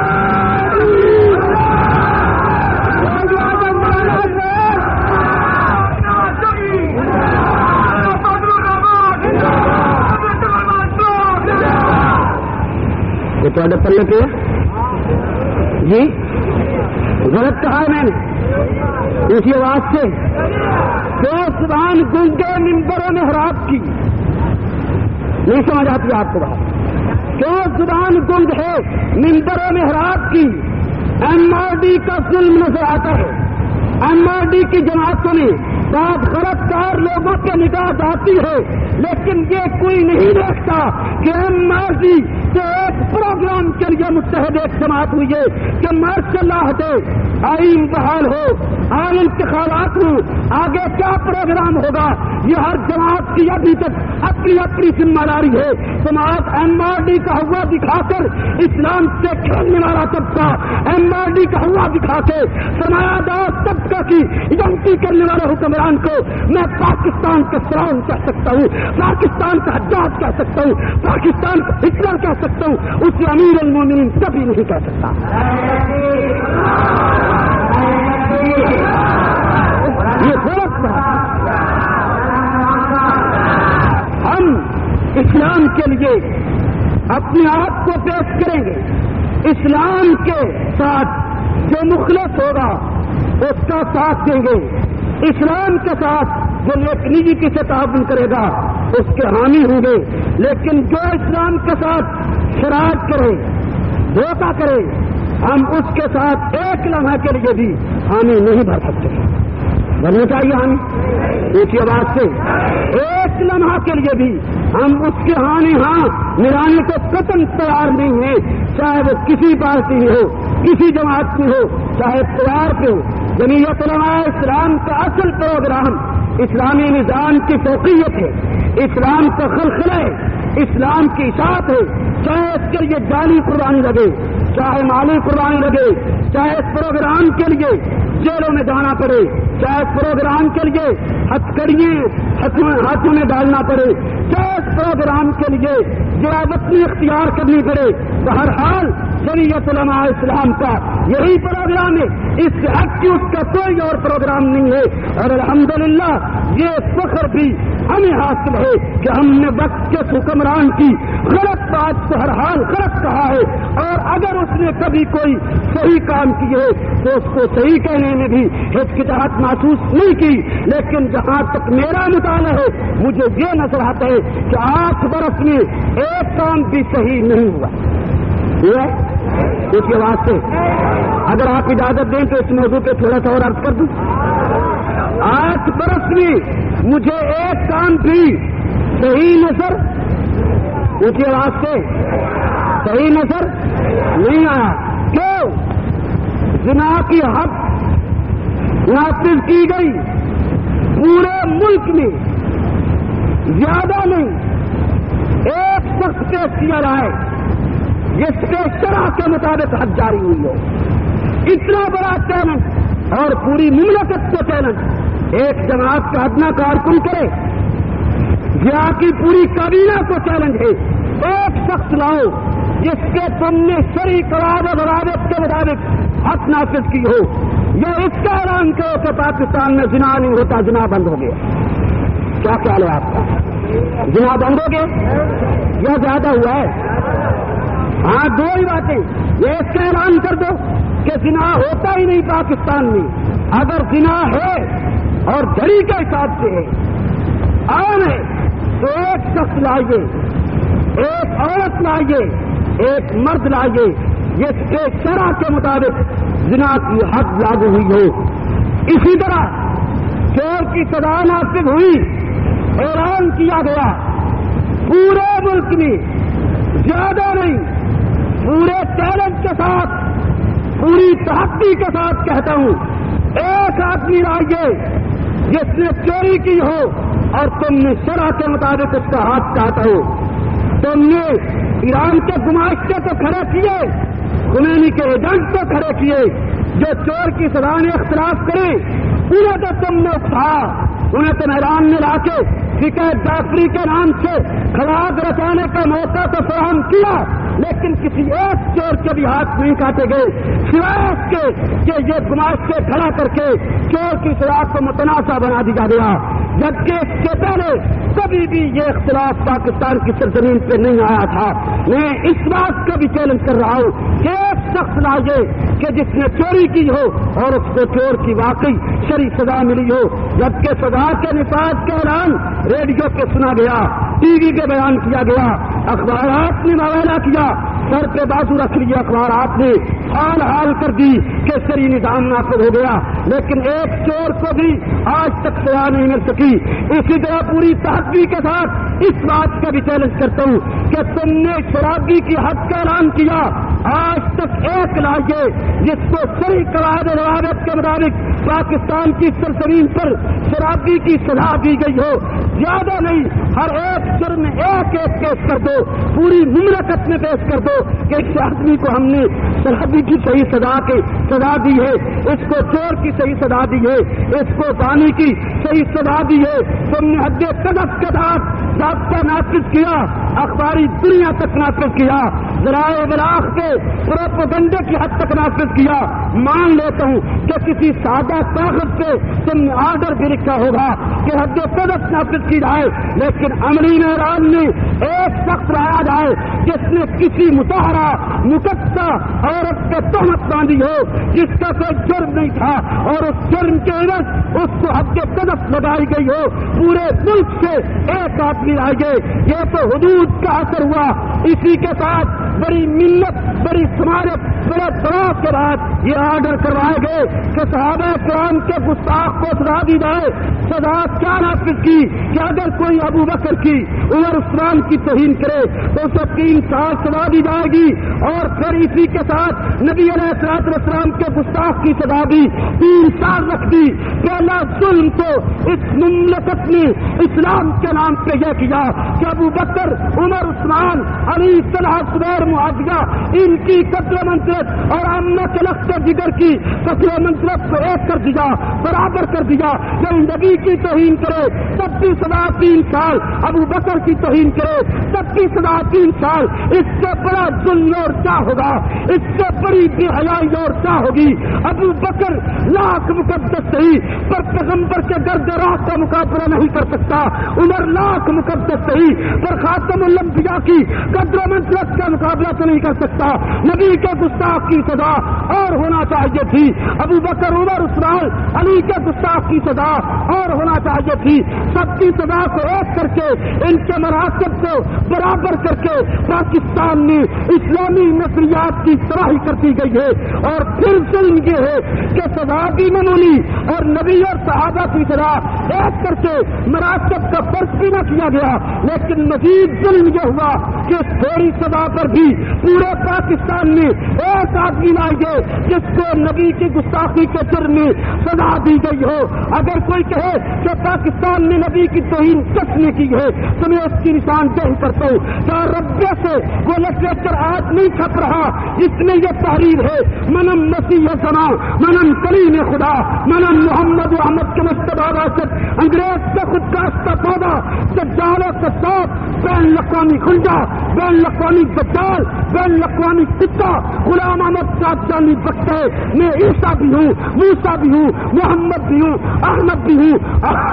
تو پلے پہ جی غلط کہا ہے میں نے اسی آواز سے تو زبان گنگے ممبروں نے حراب کی، نہیں سمجھ آتی آپ کو بات؟ کیوں زبان گنگ ہے؟ ممبروں نے حراب کی، ایم آر ڈی کا ظلم نظر آتا ہے، ایم آر ڈی کی جماعتوں نے بات غلط کار لوگوں کے نگاہ آتی ہے، لیکن یہ کوئی نہیں دیکھتا کہ ایم آر ڈی سے ایک پروگرام کے لیے متحد ایک جماعت ہوئی ہے کہ مارشل لا ہٹے، آئین بحال ہو، آئین انتخابات ہوں، آگے کیا پروگرام ہوگا یہ ہر جماعت کی ابھی تک اپنی اپنی ذمہ داری ہے۔ جماعت ایم آر ڈی کا ہوا دکھا کر اسلام سے کھیلنے والا طبقہ، ایم آر ڈی کا ہوا دکھا کے سرمایہ دار طبقہ کی ایجنسی کرنے والے حکمران کو میں پاکستان کا فرعون کہہ سکتا ہوں، پاکستان کا حجاج کہہ سکتا ہوں، پاکستان کا ہٹلر کہہ سکتا ہوں، اسے امیر المومنین کبھی نہیں کہہ سکتا۔ یہ غلط بات، ہم اسلام کے لیے اپنے آپ کو پیش کریں گے، اسلام کے ساتھ جو مخلص ہوگا اس کا ساتھ دیں گے، اسلام کے ساتھ جو نیک نیکی سے تعاون کرے گا اس کے حامی ہوں گے، لیکن جو اسلام کے ساتھ شرارت کرے، دھوکہ کرے، ہم اس کے ساتھ ایک لمحہ کے لیے بھی حامی نہیں بھر سکتے۔ بننا چاہیے ہم اونچی آواز سے، ایک لمحہ کے لیے بھی ہم اس کے حامی ہاں ملانے کو قطعاً تیار نہیں ہیں، چاہے وہ کسی پارٹی میں ہو، کسی جماعت میں ہو، چاہے اقتدار پہ ہو۔ جمعیت علماء اسلام کا اصل پروگرام اسلامی نظام کی توقیت ہے، اسلام کا خلخلہ ہے، اسلام کی اشاعت ہے، چاہے اس کے لیے جانی قربانی لگے، چاہے مالی قربانی لگے، چاہے اس پروگرام کے لیے جیلوں میں جانا پڑے، چاہے اس پروگرام کے لیے ہتھکڑیاں ہاتھوں میں ڈالنا پڑے، چاہے اس پروگرام کے لیے جراوطنی اختیار کرنی پڑے، بہرحال جمعیت علماء اسلام کا یہی پروگرام ہے، اس سے ہٹ کے اس کا کوئی اور پروگرام نہیں ہے۔ اور الحمدللہ یہ فخر بھی ہمیں حاصل ہے کہ ہم نے وقت کے حکمران کی غلط بات کو ہر حال غلط کہا ہے، اور اگر اس نے کبھی کوئی صحیح کام کیے تو اس کو صحیح کہنے میں بھی ہچکچاہٹ محسوس نہیں کی، لیکن جہاں تک میرا مطالعہ ہے مجھے یہ نظر آتا ہے کہ آٹھ برس میں ایک کام بھی صحیح نہیں ہوا۔ اس کے واسطے اگر آپ اجازت دیں تو اس موضوع پہ تھوڑا سا اور عرض کر دوں۔ آٹھ برس میں مجھے ایک کام بھی صحیح نظر اس کے واسطے صحیح نظر نہیں آیا۔ کیوں؟ زنا کی حد نافذ کی گئی پورے ملک میں، زیادہ نہیں، ایک شخص پیش کیا رہا ہے جس پہ شرع کے مطابق حد جاری ہوئی ہو۔ اتنا بڑا چیلنج اور پوری مملکت کو چیلنج ایک جماعت کا ادنا کارکن کرے، یا کی پوری کابینہ کو چیلنج ہے، ایک شخص لاؤ جس کے تم نے شرعی قواعد و ضوابط کے مطابق حق نافذ کی ہو، یا اس کا اعلان کرو کہ پاکستان میں زنا نہیں ہوتا، زنا بند ہو گیا۔ کیا خیال ہے آپ کا؟ زنا بند ہو گیا یا زیادہ ہوا ہے؟ ہاں، دو ہی باتیں، یہ اس کا اعلان کر دو کہ زنا ہوتا ہی نہیں پاکستان میں، اگر زنا ہے اور گھڑی کے حساب سے ہے، عام ہے، تو ایک شخص لائیے، ایک عورت لائیے، ایک مرد لائیے جس کے شرع کے مطابق زنا کی حد لاگو ہوئی ہو۔ اسی طرح چور کی سزا نافذ ہوئی، اعلان کیا گیا پورے ملک میں، زیادہ نہیں، پورے چیلنج کے ساتھ، پوری تحقیق کے ساتھ کہتا ہوں، ایک آدمی لائیے جس نے چوری کی ہو اور تم نے شرع کے مطابق اس کا ہاتھ کاٹا ہو۔ تم نے ایران کے گماشتے تو کھڑے کیے، خمینی کے ایجنٹ تو کھڑے کیے، جو چور کی سزا میں اختلاف کرے انہیں تو تم نے اٹھایا، انہیں تو میدان میں لا کے فقہ جعفری کے نام سے خلاف رچانے کا موقع تو فراہم کیا، لیکن کسی ایک چور کے بھی ہاتھ نہیں کاٹے گئے، سوائے اس کے کہ یہ گماش سے کھڑا کر کے چور کی سزا کو متنازع بنا دیا گیا، جبکہ اس سے پہلے کبھی بھی یہ اختلاف پاکستان کی سرزمین پہ نہیں آیا تھا۔ میں اس بات کا بھی چیلنج کر رہا ہوں کہ ایک شخص لائیے کہ جس نے چوری کی ہو اور اس کو چور کی واقعی شرعی سزا ملی ہو، جبکہ سزا کے نفاذ کا اعلان ریڈیو پہ سنا گیا، ٹی وی پہ بیان کیا گیا، اخبارات نے موازنہ کیا، سر پہ بازو رکھ لیا اخبارات نے، حال حال کر دی کہ شرعی نظام نافذ ہو گیا، لیکن ایک چور کو بھی آج تک سزا نہیں مل سکی۔ اسی طرح پوری تحقیق کے ساتھ اس بات کا بھی چیلنج کرتا ہوں کہ تم نے شرابی کی حد کا اعلان کیا، آج تک ایک لائیے جس کو شرعی قواعد و ضوابط کے مطابق پاکستان کی سرزمین پر شرابی کی سزا دی گئی ہو، زیادہ نہیں، ہر ایک جرم میں ایک ایک پیش کر دو، پوری مملکت میں پیش کر دو کہ اس آدمی کو ہم نے شرابی کی صحیح سزا کے سزا دی ہے، اس کو چور کی صحیح سزا دی ہے، اس کو پانی کی صحیح سزا دی ہے۔ تم نے حد قذف کے ساتھ ضابطہ نافذ کیا، اخباری دنیا تک نافذ کیا، ذرائع ابلاغ کے پروپیگنڈے کی حد تک نافذ کیا۔ مان لیتا ہوں کہ کسی سادہ باقاعدہ کاغذ پہ تم نے آرڈر بھی لکھا ہوگا کہ حد قدس نافذ کی جائے، لیکن امرین ایران نے ایک شخص لایا جائے جس نے کسی مظاہرہ مقدسہ عورت پہ تہمت باندھی ہو جس کا کوئی جرم نہیں تھا، اور اس جرم کے عوض اس کو حد قدس لگائی گئی ہو، پورے ملک سے ایک آدمی آئے گئے، یہ تو حدود کا اثر ہوا۔ اسی کے ساتھ بڑی ملت، بڑی سماجت، بڑے دباؤ کے بعد یہ آرڈر کروائے گئے کہ صحابہ کرام کے گستاخ کو سزا دی جائے۔ سزا کیا نافذ کی کہ اگر کوئی ابو بکر کی، عمر عثمان کی توہین کرے تو اسے تین سال سزا دی جائے گی، اور پھر اسی کے ساتھ نبی علیہ الصلوۃ والسلام کے گستاخ کی سزا بھی تین سال رکھ دی۔ پہلا ظلم تو اس مملکت نے اسلام کے نام پہ یہ کیا کہ ابو بکر، عمر، عثمان، علی، طلحہ، زبیر، معاویہ، ان کی قدر منزلت اور امہ کے لخت جگر کی قدر منزلت کو ایک کر دیا، برابر کر دیا۔ جب نبی کی توہین کرے تب بھی سزا تین سال، ابو بکر کی توہین کرے تب بھی سزا تین سال۔ اس سے بڑا ظلم اور کیا ہوگا؟ اس سے بڑی بے حیائی اور کیا ہوگی؟ ابو بکر لاکھ مقدس صحیح پر پیغمبر کے گرد راہ کا مقابلہ نہیں کر سکتا، عمر لاکھ مقدس صحیح پر خاتم الانبیاء کی قدر و منزلت کا مقابلہ تو نہیں کر سکتا۔ نبی کے گستاخ کی سزا اور ہونا چاہیے تھی، ابو بکر، عمر، عثمان، علی کے گستاخ کی سزا اور ہونا چاہیے تھی۔ سب کی سزا کو ایک کر کے ان کے مراتب کو برابر کر کے پاکستان میں اسلامی نظریات کی تباہی کر دی گئی ہے۔ اور پھر ظلم یہ ہے کہ سزا بھی معمولی اور نبی اور صحابہ کی سزا ایک کر کے مراتب کا فرق بھی نہ کیا گیا، لیکن مزید ظلم یہ ہوا کہ تھوڑی سزا پر بھی پورے پاکستان میں ایک آدمی لائے گئے جس کو نبی کی گستاخی کے جرم میں سزا دی گئی ہو۔ اگر کوئی کہے کہ پاکستان میں نبی کی توہین کس نے کی ہے تو میں اس کی نشاندہی کرتا ہوں کیا ربے سے وہ لٹریچر آج نہیں چھپ رہا جس میں یہ تحریر ہے منم مسیح زماں، منم کلیم خدا، منم محمد احمد کے مشتبہ واسط، انگریز سے خود کاشتہ پودا، دجالوں کے ساتھ بین الاقوامی خنجا، بین الاقوامی دجال، بین الاقوامی کتا، غلام احمد صاحب جانی بکتے، میں عیسیٰ بھی ہوں، موسیٰ بھی ہوں، محمد بھی ہوں، احمد بھی ہوں۔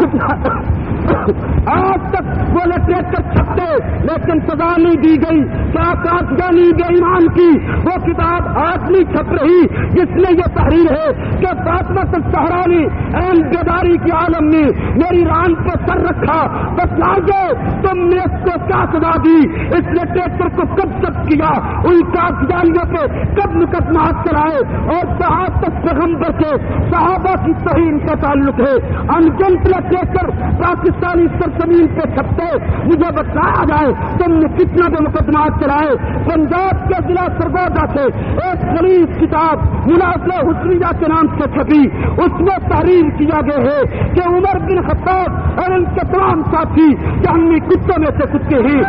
آج تک وہ لٹریچر چھپتے لیکن سزا نہیں دی گئی۔ کیا کاشتگانی بے ایمان کی وہ کتاب آج نہیں چھپ رہی جس میں یہ تحریر ہے کہ فاطمہ الزہرا نے این بیداری کے عالم میں میری ران پہ سر رکھا، بس لاجے تم نے اس کو کیا سزا دی؟ اس لٹریچر کو کب ضبط کیا؟ ان کاشتگانیوں پہ کب مقدمات چلائے؟ اور صحابت پیغمبر کے صحابہ کی توہین کا تعلق ہے۔ انگنت لٹریچر پاکستانی سرزمین پہ چھپتے، مجھے بتایا جائے تم نے کتنا بھی مقدمات چلائے۔ پنجاب کے ضلع سرگودا سے ایک خلیص کتاب منازلہ حسنیہ کے نام سے چھپی، اس میں تحریر کیا گیا ہے کہ عمر بن خطاب اور ان کے تمام ساتھی جہنمی کتوں میں سے کتے ہیں۔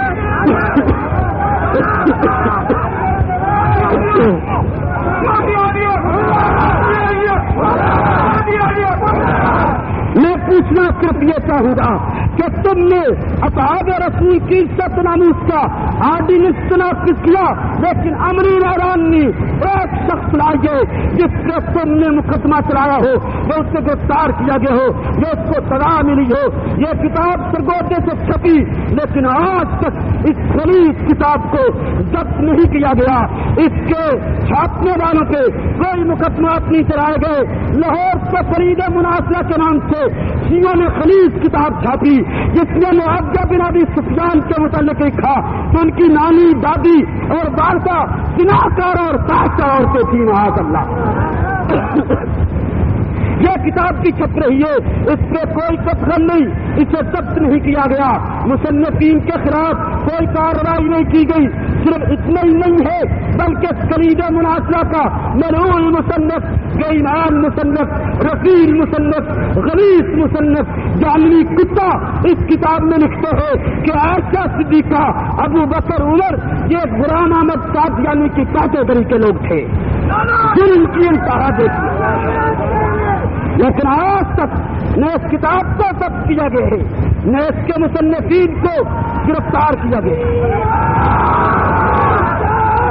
میں پوچھنا صرف یہ چاہوں گا کہ تم نے اصحاب رسول کی عزت ناموس کا آرڈیننس نافذ کیا، لیکن امرین ایران نے ایک شخص لائے جس سے تم نے مقدمہ چلایا ہو، وہ اس سے گرفتار کیا گیا ہو، وہ اس کو سزا ملی ہو۔ یہ کتاب سرگوتے سے چھپی لیکن آج تک اس خلیص کتاب کو ضبط نہیں کیا گیا، اس کے چھاپنے والوں پہ کوئی مقدمات نہیں چلائے گئے۔ لاہور سے فرید مناصرہ کے نام سے شیعوں نے خلیص کتاب چھاپی جس میں معاویہ بن ابی سفیان کے متعلق لکھا کہ ان کی نانی، دادی اور والدہ زناکار اور فاحشہ عورتیں تھیں، معاذ اللہ۔ یہ کتاب بھی چھپ رہی ہے، اس پہ کوئی تفصیل نہیں، اسے ضبط نہیں کیا گیا، مصنفین کے خلاف کوئی کارروائی نہیں کی گئی۔ صرف اتنا ہی نہیں ہے بلکہ کلید مناصرہ کا ملعون مصنف، بے ایمان مصنف، رفیع مصنف، غلیظ مصنف جعلی کتا اس کتاب میں لکھتے ہیں کہ عائشہ صدیقہ، ابو بکر، عمر یہ غلام احمد صاحب یعنی کی کیٹیگری کے لوگ تھے، جن کی انتہا دیکھی۔ لیکن آج تک نہ اس کتاب کو ضبط کیا گیا ہے نہ اس کے مصنفین کو گرفتار کیا گیا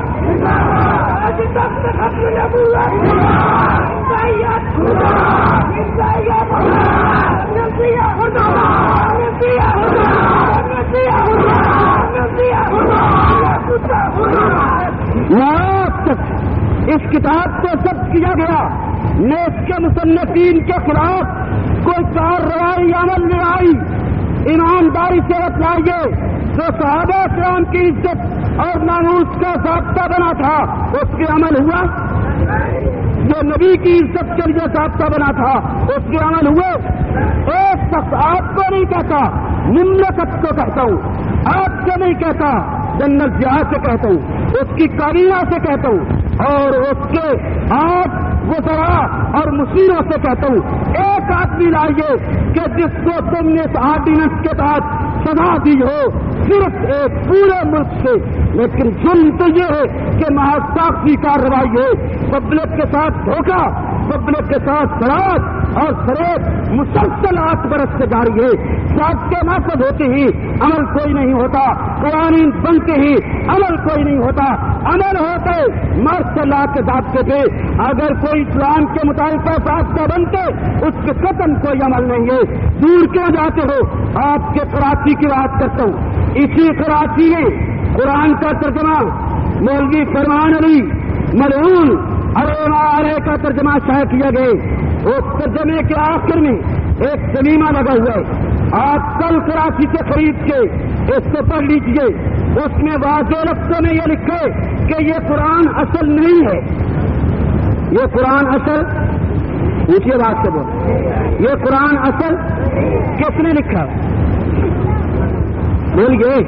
ہے۔ اس کتاب کو ضبط کیا گیا، نہ اس کے مصنفین کے خلاف کوئی کارروائی عمل میں آئی، ایمانداری سے بتلائیے جو صحابہ کرام کی عزت اور ناموس کا ضابطہ بنا تھا اس کے عمل ہوا؟ جو نبی کی عزت کے لیے ضابطہ بنا تھا اس کے عمل ہوئے؟ ایک شخص آپ کو نہیں کہتا، مملکت کو کہتا ہوں، آپ کو نہیں کہتا، جنرل ضیاء سے کہتا ہوں، اس کی کابینہ سے کہتا ہوں، اور اس کے آپ وزراء اور مشیروں سے کہتا ہوں، ایک آدمی لائیے کہ جس کو تم نے اس آرڈیننس کے تحت سزا دی ہو، صرف ایک پورے ملک سے۔ لیکن ظلم تو یہ ہے کہ محض ساختی کارروائی ہے، پبلک کے ساتھ دھوکہ، پبلک کے ساتھ فراڈ اور فریب مسلسل آٹھ برس سے جاری ہے۔ ضابطے نافذ ہوتے ہی عمل کوئی نہیں ہوتا، قوانین بنتے ہی عمل کوئی نہیں ہوتا، عمل ہوتے ماشاء اللہ کے ضابطے پہ اگر کوئی اسلام کے مطابق ضابطہ بنتے اس پہ قطعاً کوئی عمل نہیں ہے۔ دور کیوں جاتے ہو؟ آپ کے کراچی کی بات کرتا ہوں، اسی کراچی میں قرآن کا ترجمہ مولوی فرمان علی ملعون ارے کا ترجمہ شائع کیا گیا۔ اس ترجمے کے آخر میں ایک سلیمہ لگا ہوا ہے، آپ کل کراچی سے خرید کے اس کو پڑھ لیجیے۔ اس میں واضح لفظوں میں یہ لکھے کہ یہ قرآن اصل نہیں ہے، یہ قرآن اصل، پوچھیے بات سے بول، یہ قرآن اصل کس نے لکھا؟ بولیے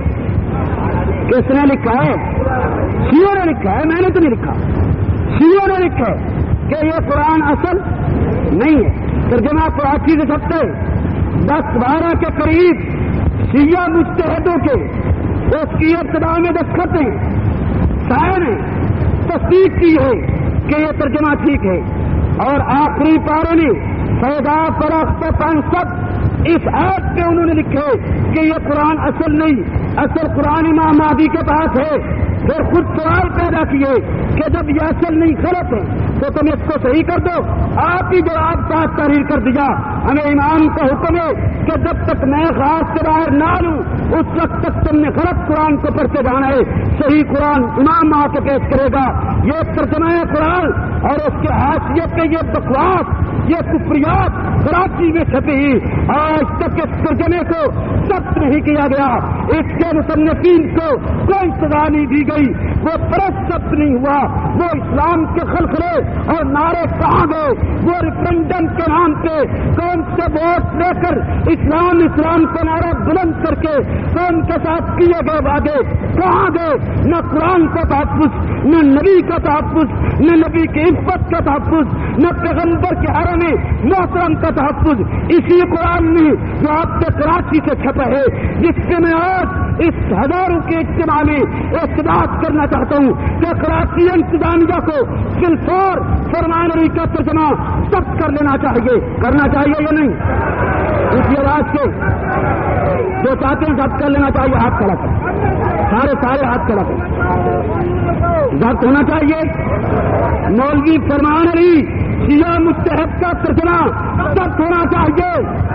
کس نے لکھا ہے؟ شیعوں نے لکھا ہے، میں نے تو نہیں لکھا، شیعوں نے لکھا ہے کہ یہ قرآن اصل نہیں ہے۔ ترجمہ کراچی سے چھپتے دس بارہ کے قریب شیعہ مجتہدوں کے اس کی ابتدا میں دستخط ہیں، سائن نے تصدیق کی ہے کہ یہ ترجمہ ٹھیک ہے، اور آخری پارے میں سیدہ فراخت پانسد اس آیت پہ انہوں نے لکھے کہ یہ قرآن اصل نہیں، اصل قرآن امام مہدی کے پاس ہے۔ پھر خود سوال پیدا کیے کہ جب یہ اصل نہیں غلط ہے تو تم اس کو صحیح کر دو۔ آپ ہی جواب ساتھ تحریر کر دیا، ہمیں امام کا حکم ہے کہ جب تک میں خاص سے باہر نہ لوں اس وقت تک تم نے غلط قرآن کو پڑھتے جانا ہے، صحیح قرآن امام آ کے پیش کرے گا۔ یہ ترجمہ قرآن اور اس کے حیثیت کے یہ بکواس، یہ کفریات کراچی میں چھپی، آج تک اس ترجمے کو ضبط نہیں کیا گیا، اس کے مصنفین کو کوئی سزا نہیں دی گئی، وہ پریس ضبط نہیں ہوا، وہ اسلام کے خلخلے اور نعرے کہاں گئے؟ وہ ریفرنڈم کے نام پہ قوم سے ووٹ لے کر اسلام اسلام کا نعرہ بلند کر کے قوم کے ساتھ کیے گئے وعدے کہاں گئے؟ نہ قرآن کا تحفظ، نہ نبی کا تحفظ، نہ نبی کی عزت کا تحفظ، نہ پیغمبر کے حرم محترم کا تحفظ۔ اسی قرآن میں جو آپ کے کراچی سے چھپا ہے، جس سے میں آج اس ہزاروں کے اجتماع میں احتجاج کرنا چاہتا ہوں کہ کراچی انتظامیہ کو بالفور فرمان علی کا ترجمہ ضبط کر لینا چاہیے، کرنا چاہیے یا نہیں؟ اس آواز سے جو چاہتے ہیں ضبط کر لینا چاہیے، ہاتھ کھڑا کریں، سارے سارے ہاتھ کھڑا کریں، ضبط ہونا چاہیے۔ مولوی فرمان علی شیعہ مجتہد کا ترجمہ ضبط ہونا چاہیے۔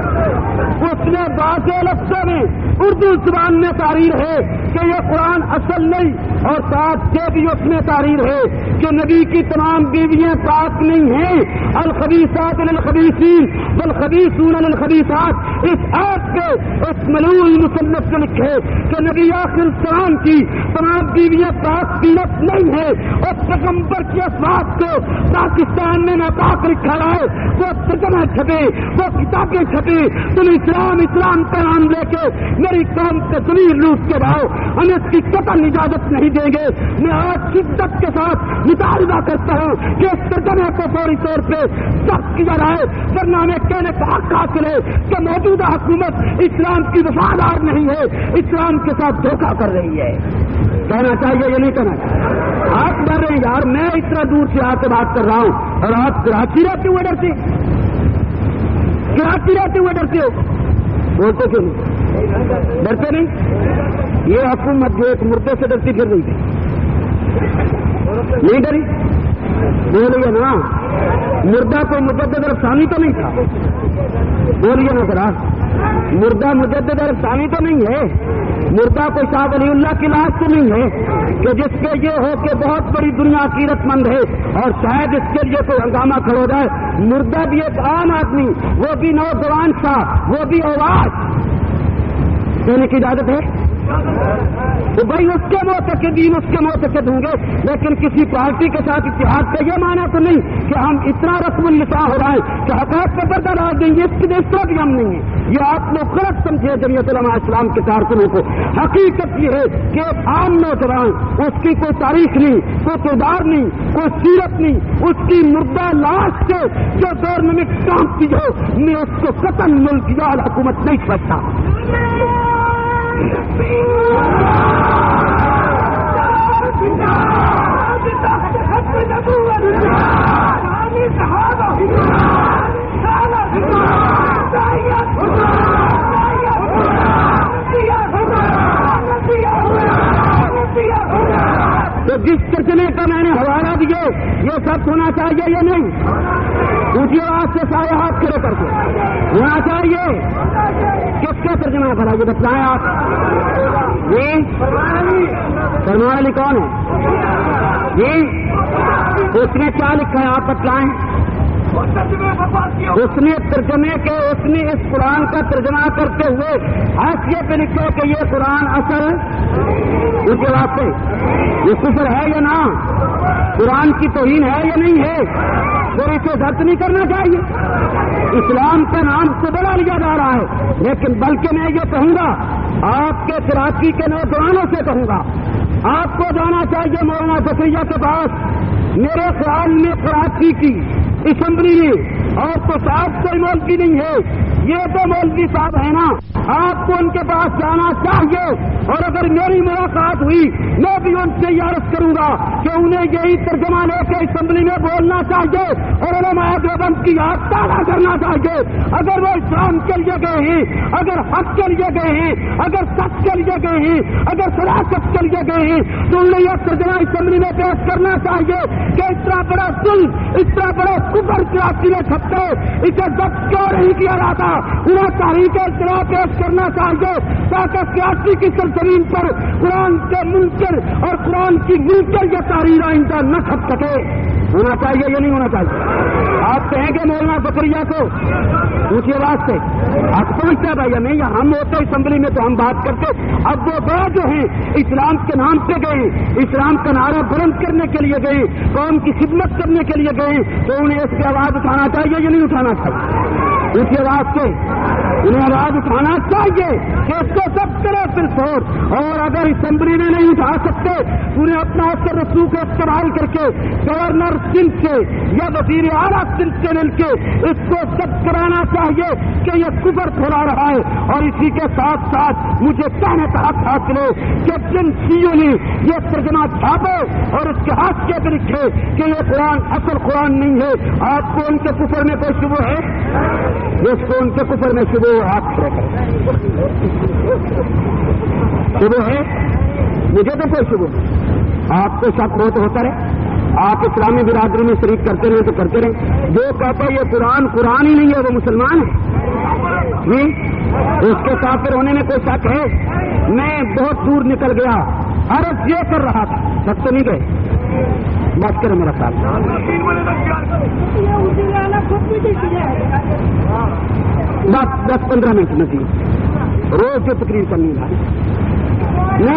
اس نے واضح لفظوں میں اردو زبان میں تحریر ہے کہ یہ قرآن اصل نہیں، اور ساتھ یہ بھی اس میں تحریر ہے کہ نبی کی تمام بیویاں پاک نہیں ہیں، الخبیثات للخبیثین والخبیثون للخبیثات۔ اس آیت پہ اس ملعون مصنف نے لکھے کہ نبی آخر السلام کی تمام بیویاں پاک بیوت نہیں ہیں، اور پیغمبر کی افواج کو پاکستان میں ناپاک لکھا ہے، وہ ترجمہ چھپے، وہ کتابیں چھپے، تم اسلام اسلام کا نام لے کے میری قوم سے ضمیر لوٹ کے رہو، ہم اس کی قطعاً اجازت نہیں دیں گے۔ میں آج شدت کے ساتھ مطالبہ کرتا ہوں کہ اس ترجمے کو فوری طور پہ ضبط کیا جائے، ورنہ ہمیں کہنے کا حق حاصل ہے کہ موجودہ حکومت اسلام کی وفادار نہیں ہے، اسلام کے ساتھ دھوکہ کر رہی ہے۔ کہنا چاہیے یا نہیں کہنا چاہیے؟ آپ ڈر رہے ہیں یار، میں اتنا دور سے آ کے بات کر رہا ہوں اور آپ کراچی رہتے ہوئے ڈرتے، کراچی رہتے ہوئے ڈرتے ہو، بولتے کیوں نہیں؟ ڈرتے نہیں؟ یہ حکومت جو ایک مردے سے ڈرتی پھر رہی تھی، نہیں ڈری؟ بولیے نا، مردہ کوئی مجدد ثانی تو نہیں تھا، بولیے نا ذرا، مردہ مجدد ثانی تو نہیں ہے، مردہ کوئی شاہ ولی اللہ کی لاش تو نہیں ہے کہ جس پہ یہ ہو کہ بہت بڑی دنیا قیرت مند ہے اور شاید اس کے لیے کوئی ہنگامہ کھڑا ہو جائے۔ مردہ بھی ایک عام آدمی، وہ بھی نوجوان تھا، وہ بھی آواز دینے کی اجازت ہے تو بھائی اس کے معتقدین اس کے معتقد ہوں گے، لیکن کسی پارٹی کے ساتھ اتحاد کا یہ معنی تو نہیں کہ ہم اتنا رسم النساء ہو رہا ہے کہ حقائق پہ پردہ ڈال دیں گے، اس کی اس طرح بھی ہم نہیں ہیں۔ یہ آپ لوگ غلط سمجھے جمعیت علماء اسلام کے کارکنوں کو۔ حقیقت یہ ہے کہ ایک عام نوجوان، اس کی کوئی تاریخ نہیں، کوئی کردار نہیں، کوئی سیرت نہیں، اس کی مردہ لاش سے جو دور میں کامتی ہو، میں اس کو قطن ملک یا حکومت نہیں سمجھتا۔ تو جس ترجمے کا میں نے حوالہ دیا یہ سب ہونا چاہیے یا نہیں؟ اونچی آواز سے سارے ہاتھ کھڑے کر کے ہونا چاہیے۔ کس کا ترجمہ کرا یہ بتلائیں آپ؟ جی فرمان علی کون ہے؟ جی اس نے کیا لکھا ہے آپ بتلائیں؟ اس نے ترجمے کے اس نے اس قرآن کا ترجمہ کرتے ہوئے حاشیے پہ لکھا کہ یہ قرآن اصل اس کے واسطے یہ کفر ہے یا نہ، قرآن کی توہین ہے یا نہیں ہے، پھر اسے ضبط نہیں کرنا چاہیے۔ اسلام کا نام تو بڑا لیا جا رہا ہے، لیکن بلکہ میں یہ کہوں گا آپ کے کراچی کے نوجوانوں سے کہوں گا آپ کو جانا چاہیے مولانا زکریا کے پاس۔ میرے خیال میں کراچی کی اسمبلی میں اور تو صاحب کوئی مولوی نہیں ہے، یہ تو مولوی صاحب ہے نا، آپ کو ان کے پاس جانا چاہیے اور اگر میری ملاقات ہوئی میں بھی ان سے یہ عرض کروں گا کہ انہیں یہی ترجمہ لے کے اسمبلی میں بولنا چاہیے اور علماء دیوبند کی یاد تازہ کرنا چاہیے۔ اگر وہ اسلام کے لیے گئے ہیں، اگر حق کے لیے گئے ہیں، اگر سچ کے لیے گئے ہیں، اگر صداقت کے لیے گئے ہیں تو انہیں یہ ترجمہ اسمبلی میں پیش کرنا چاہیے کہ اتنا بڑا ظلم، اتنا بڑا کفر کراچی میں چھپتے اسے ضبط کیوں نہیں کیا جاتا، انہیں تحریک اجتماع پیش کرنا چاہیے تاکہ کراچی کی سرزمین پر قرآن کے منکر اور قرآن کی منکر یہ تحریر آئندہ نہ چھپ سکے۔ ہونا چاہیے یا نہیں ہونا چاہیے؟ آپ کہیں گے مولانا زکریا کو اونچی آواز سے آپ پہنچتا ہے بھائی نہیں، ہم ہوتے اسمبلی میں تو ہم بات کرتے، اب وہ بڑے جو ہیں اسلام کے نام پہ گئے، اسلام کا نعرہ بلند کرنے کے لیے گئے، قوم کی خدمت کرنے کے لیے گئے، تو انہیں اس پہ آواز اٹھانا چاہیے یا نہیں اٹھانا چاہیے؟ اونچی آواز سے انہیں آواز اٹھانا چاہیے کہ اس کو سب کرے پھر فور، اور اگر اسمبلی میں نہیں اٹھا سکتے انہیں اپنا اثر رسوخ استعمال کر کے گورنر سندھ سے یا وزیر اعلیٰ سندھ سے مل کے اس کو سب کرانا چاہیے کہ یہ کفر پھیلا رہا ہے۔ اور اسی کے ساتھ ساتھ مجھے کہنے کا حق حاصل ہے کہ جن سیوں نے یہ ترجمہ چھاپے اور اس کے ہاتھ کے پہ لکھے کہ یہ قرآن اصل قرآن نہیں ہے، آپ کو ان کے کفر میں کوئی شبہ ہے؟ جس کو ان کے کفر میں شبہ ہاتھ کھڑے کریں، شبہ ہے؟ مجھے تو کوئی شبہ نہیں، آپ کو شک ہو تو ہوتا رہے، آپ اسلامی برادری میں شریک کرتے رہے تو کرتے رہے۔ جو کہتے یہ قرآن قرآن ہی نہیں ہے وہ مسلمان ہے جی، اس کے کافر ہونے میں کوئی شک ہے؟ میں بہت دور نکل گیا، عرض یہ کر رہا تھا، سب تو نہیں گئے، بات کریں میرا ساتھ بس دس پندرہ منٹ نتیجے روز جو تقریر کرنی ہے میں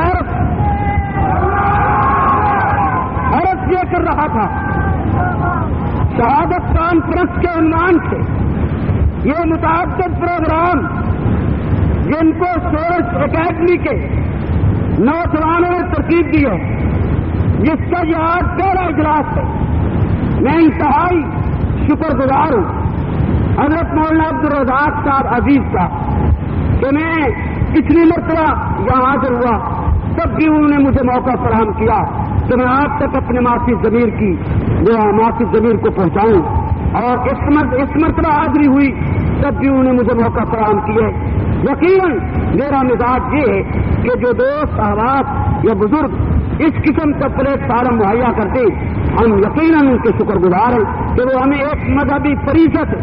عرض یہ کر رہا تھا شہادت کانفرنس کے عنوان سے یہ متعدد پروگرام جن کو سورج اکیڈمی کے نوجوانوں نے ترتیب دی ہے، جس کا یہ آج پہلا اجلاس ہے، میں انتہائی شکر گزار ہوں حضرت مولانا عبدالرزاق صاحب عزیز کا کہ میں پچھلی مرتبہ یہاں حاضر ہوا تب بھی انہوں نے مجھے موقع فراہم کیا کہ میں آپ تک اپنے معافی ضمیر کی جو معافی ضمیر کو پہنچاؤں، اور اس مرتبہ حاضری ہوئی تب بھی انہوں نے مجھے موقع فراہم کیے۔ یقیناً میرا مزاج یہ ہے کہ جو دوست احباب یا بزرگ اس قسم کا پلیٹ فارم مہیا کرتے ہم یقیناً ان کے شکر گزار ہیں کہ وہ ہمیں ایک مذہبی فریضت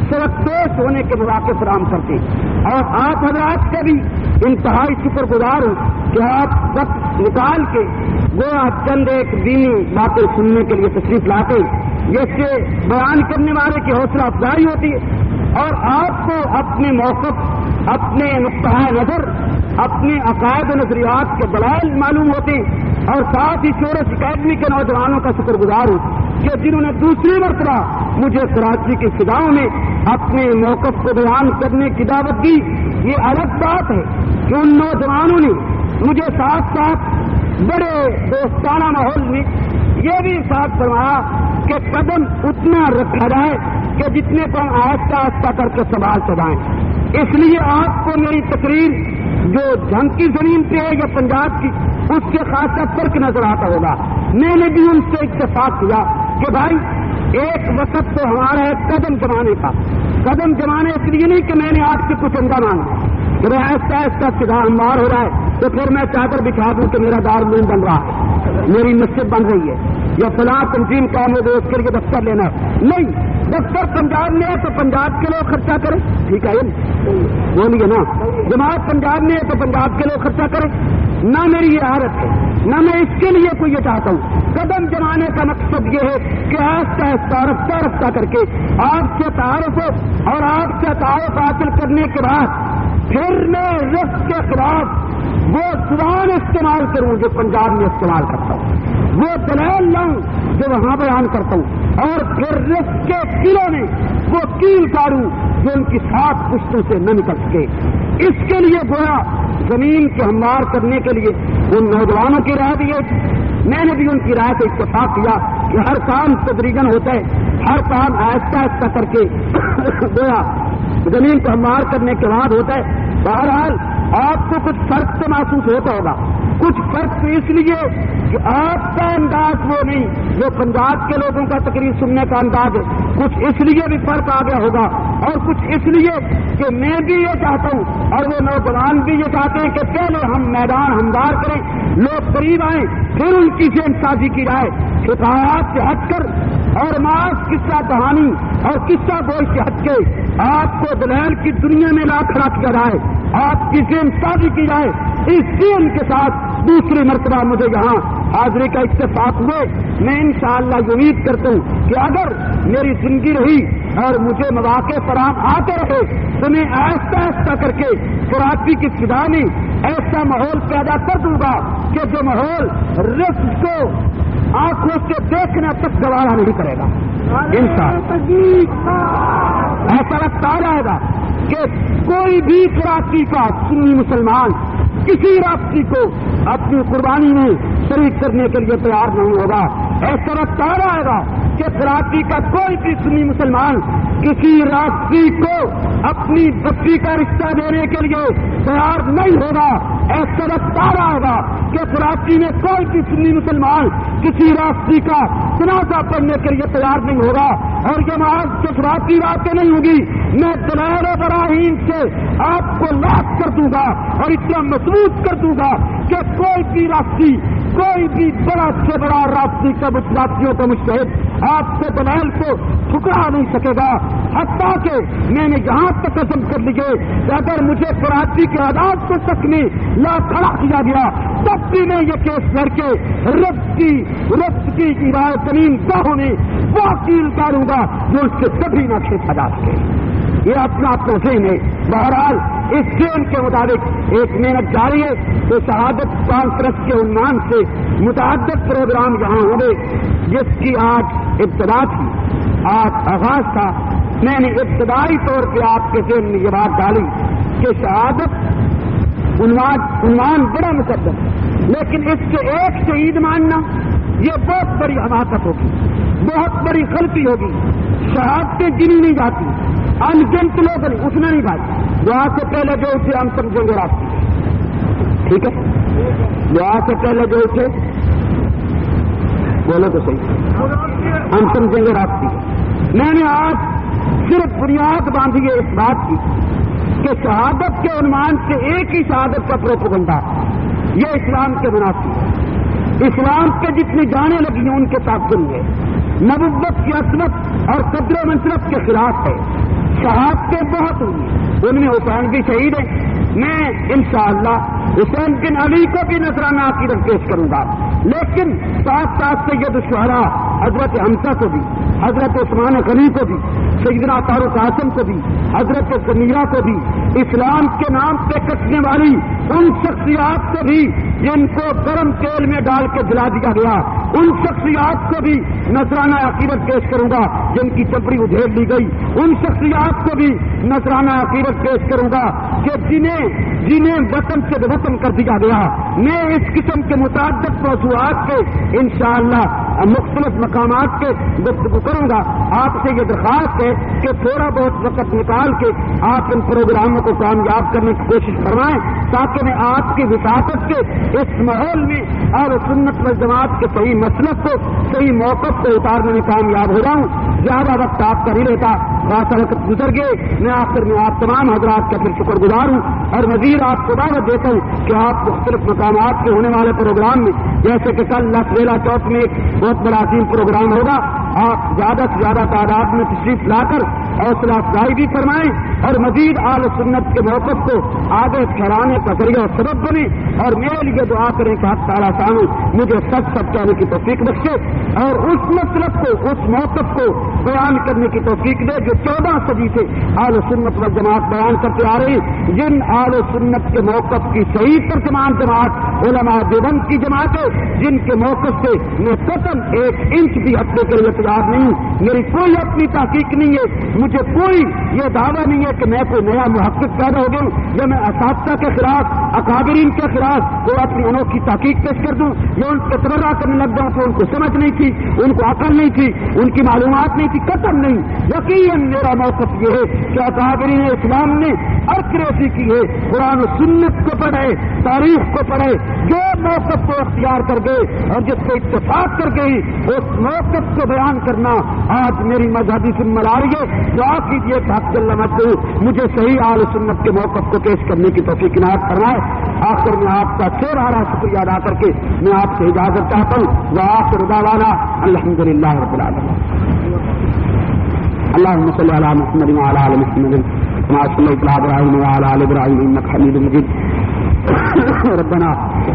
سرکش ہونے کے مواقع فراہم کرتے. اور آپ حضرات سے بھی انتہائی شکر گزار ہوں کہ آپ وقت نکال کے وہ چند ایک دینی باتیں سننے کے لیے تشریف لاتے جس سے بیان کرنے والے کی حوصلہ افزائی ہوتی ہے اور آپ کو اپنے موقف، اپنے نقطۂ نظر، اپنے عقائد و نظریات کے دلائل معلوم ہوتے ہیں. اور ساتھ ہی شورش اکیڈمی کے نوجوانوں کا شکر گزار ہوں کہ جنہوں نے دوسری مرتبہ مجھے کراچی کی فضاؤں میں اپنے موقف کو بیان کرنے کی دعوت دی. یہ الگ بات ہے کہ ان نوجوانوں نے مجھے ساتھ ساتھ بڑے دوستانہ ماحول میں یہ بھی ساتھ فرمایا کہ قدم اتنا رکھا جائے کہ جتنے کو ہم آہستہ آہستہ کر کے سوال چڑھائیں. اس لیے آپ کو میری تقریر جو جنگ کی زمین پہ ہے یا پنجاب کی، اس سے خاصا فرق نظر آتا ہوگا. میں نے بھی ان سے اتفاق کیا کہ بھائی ایک وقت تو ہمارا ہے قدم جمانے کا. قدم جمانے اس لیے نہیں کہ میں نے آپ سے کچھ عمدہ مانگا کہ میں ایسا ایسا سدھا ہموار ہو رہا ہے تو پھر میں چادر بچھا دوں کہ میرا دارالعلوم بن رہا ہے، میری مسجد بن رہی ہے یا فلاں تنظیم کام ہو گئی اس کے لیے دفتر لینا ہے. نہیں، دفتر پنجاب میں ہے تو پنجاب کے لوگ خرچہ کریں، ٹھیک ہے بولیے نا. جماعت پنجاب میں ہے تو پنجاب کے لوگ خرچہ کریں. نہ میری یہ عادت ہے، نہ میں اس کے لیے کوئی یہ چاہتا ہوں. قدم جمانے کا مقصد یہ ہے کہ آہستہ آہستہ رفتہ رفتہ کر کے آپ سے تعارف ہو اور آپ سے تعارف حاصل کرنے کے بعد پھر میں رفت کے خلاف وہ زبان استعمال کروں جو پنجاب میں استعمال کرتا ہوں، وہ دلائل لاؤں جو وہاں بیان کرتا ہوں، اور پھر رفت کے قلعوں میں وہ کیل کاڑوں جو ان کی سات پشتوں سے نہ نکل سکے. اس کے لیے گویا زمین کے ہموار کرنے کے لیے ان نوجوانوں کی رائے بھی ہے. میں نے بھی ان کی رائے سے اتفاق کیا کہ ہر کام تدریجاً ہوتا ہے، ہر کام آہستہ آہستہ کر کے گویا زمین کو ہموار کرنے کے بعد ہوتا ہے. بہرحال آپ کو کچھ فرق تو محسوس ہوتا ہوگا. کچھ فرق تو اس لیے کہ آپ کا انداز وہ نہیں جو پنجاب کے لوگوں کا تقریر سننے کا انداز ہے. کچھ اس لیے بھی فرق آ گیا ہوگا اور کچھ اس لیے کہ میں بھی یہ چاہتا ہوں اور وہ نوجوان بھی یہ چاہتے ہیں کہ پہلے ہم میدان ہموار کریں، لوگ قریب آئیں، پھر ان کی ذہن سازی کی جائے. شکایات سے ہٹ کر اور معاف قصہ کہانی اور قصہ گوئی سے ہٹ کے آپ کو دلائل کی دنیا میں لا کھڑا کیا جائے، آپ کی ذہن سازی کی جائے. اس ذہن کے ساتھ دوسری مرتبہ مجھے یہاں حاضری کا اتفاق ہوئے. میں انشاءاللہ یہ امید کرتا ہوں کہ اگر میری زندگی رہی اور مجھے مواقع فراہم آتے رہے تو میں آہستہ آہستہ کر کے کراچی کی فضا میں ایسا ماحول پیدا کر دوں گا کہ جو ماحول رفت کو آنکھوں سے دیکھنا تک گوارا نہیں کرے گا. انشاءاللہ ایسا وقت آ جائے گا کہ کوئی بھی کراچی کا سنی مسلمان کسی رابطی کو اپنی قربانی میں شریک کرنے کے لیے تیار نہیں ہوگا. ایسا وقت آ جائے گا کہ کراچی کا کوئی بھی سنی مسلمان کسی رابطی کو اپنی بچی کا رشتہ دینے کے لیے تیار نہیں ہوگا. ایسا وقت آ رہا ہوگا کہ کراچی میں کوئی بھی سنی مسلمان کسی رابطی کا جنازہ پڑھنے کے لیے تیار نہیں ہوگا. اور یہ محض جذباتی باتیں نہیں ہوگی، میں دلائل و براہین سے آپ کو لاکھ کر دوں گا اور اتنا مضبوط کر دوں گا کہ کوئی بھی رابطی، کوئی بھی بڑا سے بڑا رابطی کا رابطیوں کا مجتہد آپ سے دلائل کو ٹھکرا نہیں سکے گا. حتیٰ کہ میں نے یہاں تک عزم کر لیے کہ اگر مجھے کراچی کے عدالت کو تک میں لا کھڑا کیا گیا تب بھی میں یہ کیس لڑ کے رب کی رب کی زمین گاہوں میں وہ وکیل کروں گا جو اس سے کبھی نہ کھینچا جا سکے. یہ اپنا اپنا ذہن ہے. بہرحال اس ذہن کے مطابق ایک محنت جاری ہے تو شہادت کانفرنس کے عنوان سے متعدد پروگرام یہاں ہوئے جس کی آج ابتدا تھی، آج آغاز تھا. میں نے ابتدائی طور پہ آپ کے ذہن میں یہ بات ڈالی کہ شہادت عنوان عنوان بڑا مقدم ہے، لیکن اس سے ایک شہید ماننا یہ بہت بڑی حماقت ہوگی، بہت بڑی غلطی ہوگی. شہادتیں گنی نہیں جاتی، انگنت لوگ اٹھنا نہیں پاتے. دعا سے پہلے جو اٹھے ہم سمجھیں گے راستے، ٹھیک ہے؟ دعا سے پہلے جو اٹھے بولو تو صحیح، ہم سمجھیں گے راستے. میں نے آج صرف بنیاد باندھی ہے اس بات کی کہ شہادت کے عنوان سے ایک ہی شہادت کا پروپیگنڈا یہ اسلام کے منافی ہے. اسلام کے جتنی جانیں لگی ہیں ان کے تعظم ہے، نبوت کی عصمت اور قدر و منصرت کے خلاف ہے. شہادتیں بہت ہوئی، ان میں حسین بھی شہید ہیں. میں انشاءاللہ حسین بن علی کو بھی نذرانہ عقیدت پیش کروں گا، لیکن ساتھ ساتھ سید الشہداء حضرت حمزہ کو بھی، حضرت عثمان غنی کو بھی، سیدنا فاروق اعظم کو بھی، حضرت سمیرہ کو بھی، اسلام کے نام پہ کٹنے والی ان شخصیات کو بھی جن کو گرم تیل میں ڈال کے جلا دیا گیا، ان شخصیات کو بھی نذرانہ عقیدت پیش کروں گا جن کی چمڑی ادھیڑ لی گئی، ان شخصیات کو بھی نذرانہ عقیدت پیش کروں گا کہ جنہیں جنہیں وطن سے بے وطن کر دیا گیا. میں اس قسم کے متعدد موضوعات کے انشاءاللہ مختلف مقامات کے گفتگو کروں گا. آپ سے یہ درخواست ہے کہ تھوڑا بہت وقت نکال کے آپ ان پروگراموں کو کامیاب کرنے کی کوشش فرمائیں تاکہ میں آپ کی وساطت کے اس ماحول میں اور سنت والجماعت کے صحیح مسلک کو، صحیح موقف کو اتارنے میں کامیاب ہو جاؤں. زیادہ وقت آپ کا نہیں لیتا، خاصا وقت گزر گئے. میں آخر میں آپ تمام حضرات کا پھر شکر گزار ہوں اور مزید آپ کو دعوت دیتا ہوں کہ آپ مختلف مقامات کے ہونے والے پروگرام میں، جیسے کہ کل لس ویلا چوک میں ایک بہت بڑا عظیم پروگرام ہوگا، آپ زیادہ سے زیادہ تعداد میں تشریف لا کر حوصلہ افزائی بھی فرمائیں اور مزید اہل سنت کے موقف کو آگے پھیلانے کا ذریعہ اور سبب بنے. اور میرے لیے دعا کریں کہ حق تعالیٰ سامنے مجھے سچ سچ کہنے کی توفیق بخشے اور اس مطلب کو، اس موقف کو بیان کرنے کی توفیق دے جو چودہ صدی سے اہل سنت والجماعت بیان کرتے آ رہی. جن اہل سنت کے موقف کی صحیح ترجمان جماعت علماء دیوبند کی جماعت ہے، جن کے موقف سے میں قطعاً ایک انچ بھی ہٹنے کے لیے تیار نہیں ہوں. میری کوئی اپنی تحقیق نہیں ہے، مجھے کوئی یہ دعویٰ نہیں ہے کہ میں کوئی نیا محقق پیدا ہو گیا یا میں اساتذہ کے خلاف، اکابرین کے خلاف کوئی اپنی انوکھی تحقیق پیش کر دوں یا ان کو تبرہ کرنے لگ جاؤں. تو ان کو سمجھ نہیں تھی، ان کو عقل نہیں تھی، ان کی معلومات نہیں تھی، قطعاً نہیں. یقیناً میرا موقف یہ ہے کہ اکابرین اسلام نے ارکریسی کی ہے، قرآن و سنت کو پڑھے، تاریخ کو پڑھے، جو موقف کو اختیار کر گئے اور جس سے اتفاق کر گئی اس موقف کو بیان کرنا آج میری مذہبی ذمہ داری ہے. دعا کیجیے کہ حق جل مجدہ مجھے صحیح اہل سنت کے موقف کو پیش کرنے کی توفیق عنایت فرمائے. آخر میں آپ کا سیر آرا شکریہ ادا کر کے میں آپ سے اجازت چاہتا ہوں. وآخر دعوانا الحمد للہ رب العالمین. اللهم صل على محمد وعلى آل محمد كما صليت على إبراهيم وعلى آل إبراهيم إنك حميد مجيد. ربنا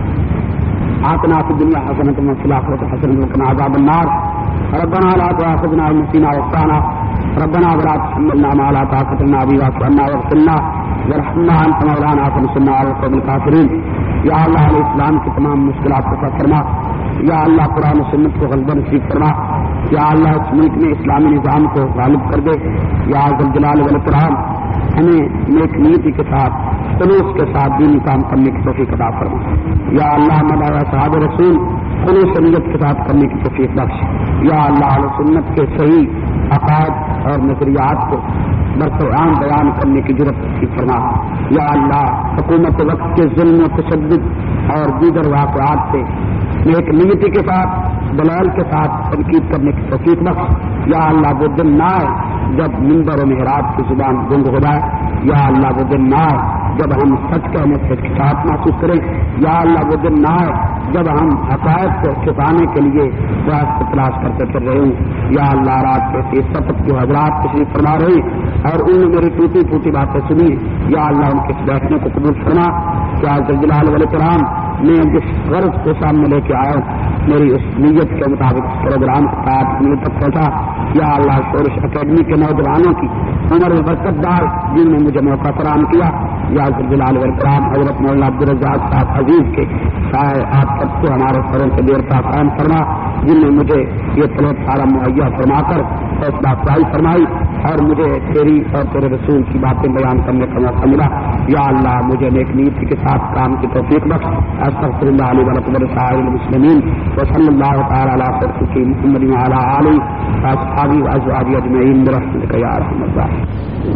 آتنا في الدنيا حسنة وفي الآخرة حسنة وقنا عذاب النار. ربنا لا تؤاخذنا إن نسينا وأخطأنا. ربنا ولا تحملنا ما لا طاقة لنا به واعف عنا واغفر لنا وارحمنا أنت مولانا فانصرنا على القوم الكافرين. یا اللہ علیہ السلام کی تمام مشکلات کو حل فرما. یا اللہ قرآن و سنت کو غلبہ نصیب فرما. یا اللہ اس ملک میں اسلامی نظام کو غالب کر دے. یا ذو الجلال والاکرام ہمیں نیک نیتی کے ساتھ، خلوص کے ساتھ دینی کام کرنے کی توفیق عطا فرما. یا اللہ مدعا صحابہ رسول خلوص نیت کے ساتھ کرنے کی توفیق بخش. یا اللہ علیہ سنت کے صحیح عقائد اور نظریات کو برسرعام بیان کرنے کی جرأت نصیب فرما. یا اللہ حکومت وقت کے ظلم و تشدد اور دیگر واقعات سے نیک نیتی کے ساتھ، دلال کے ساتھ تنقید کرنے کی توفیق بخش. یا اللہ وہ دن نہ آئے جب منبر و محراب کی زبان گنگ ہو جائے. یا اللہ وہ دن نہ آئے جب ہم سچ کہنے سے ہچکچاہٹ محسوس کریں. یا اللہ وہ دن نہ آئے جب ہم حقائق کو چھپانے کے لیے راستہ تلاش کرتے پھر رہے ہوں. یا اللہ رات کے تیز سفر کے حضرات تشریف فرما رہے اور ان نے میری ٹوٹی پھوٹی باتیں سنی. یا اللہ ان کے بیٹھنے کو قبول فرما. کیا ذو الجلال والاکرام میں جس غرض کو سامنے لے کے آیا ہوں میری اس نیت کے مطابق اس پروگرام کے ساتھ مجھے تک پہنچا. یا اللہ شورش اکیڈمی کے نوجوانوں کی عمر برکت دار جن نے مجھے موقع فراہم کیا. یا ذو الجلال والاکرام حضرت مولانا عبدالرزاق صاحب عزیز کے سائے آپ سب کو ہمارے سروں سے دیر کا قائم فرما جن نے مجھے یہ پلیٹ فارم مہیا فرما کر حوصلہ افزائی فرمائی اور مجھے تیری اور تیرے رسول کی باتیں بیان کرنے کا موقع ملا. یا اللہ مجھے نیک نیتی کے ساتھ کام کی توفیق بخش. استغفر اللہ علی ولکم سائر المسلمین وصلی اللہ تعالی علی سیدنا محمد وعلی آلہ واصحابہ وازواجہ اجمعین برحمتک یا ارحم الراحمین.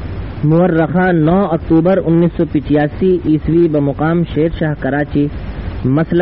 مورخہ نو اکتوبر انیس سو پچاسی عیسوی بمقام شیر شاہ کراچی. مسئلہ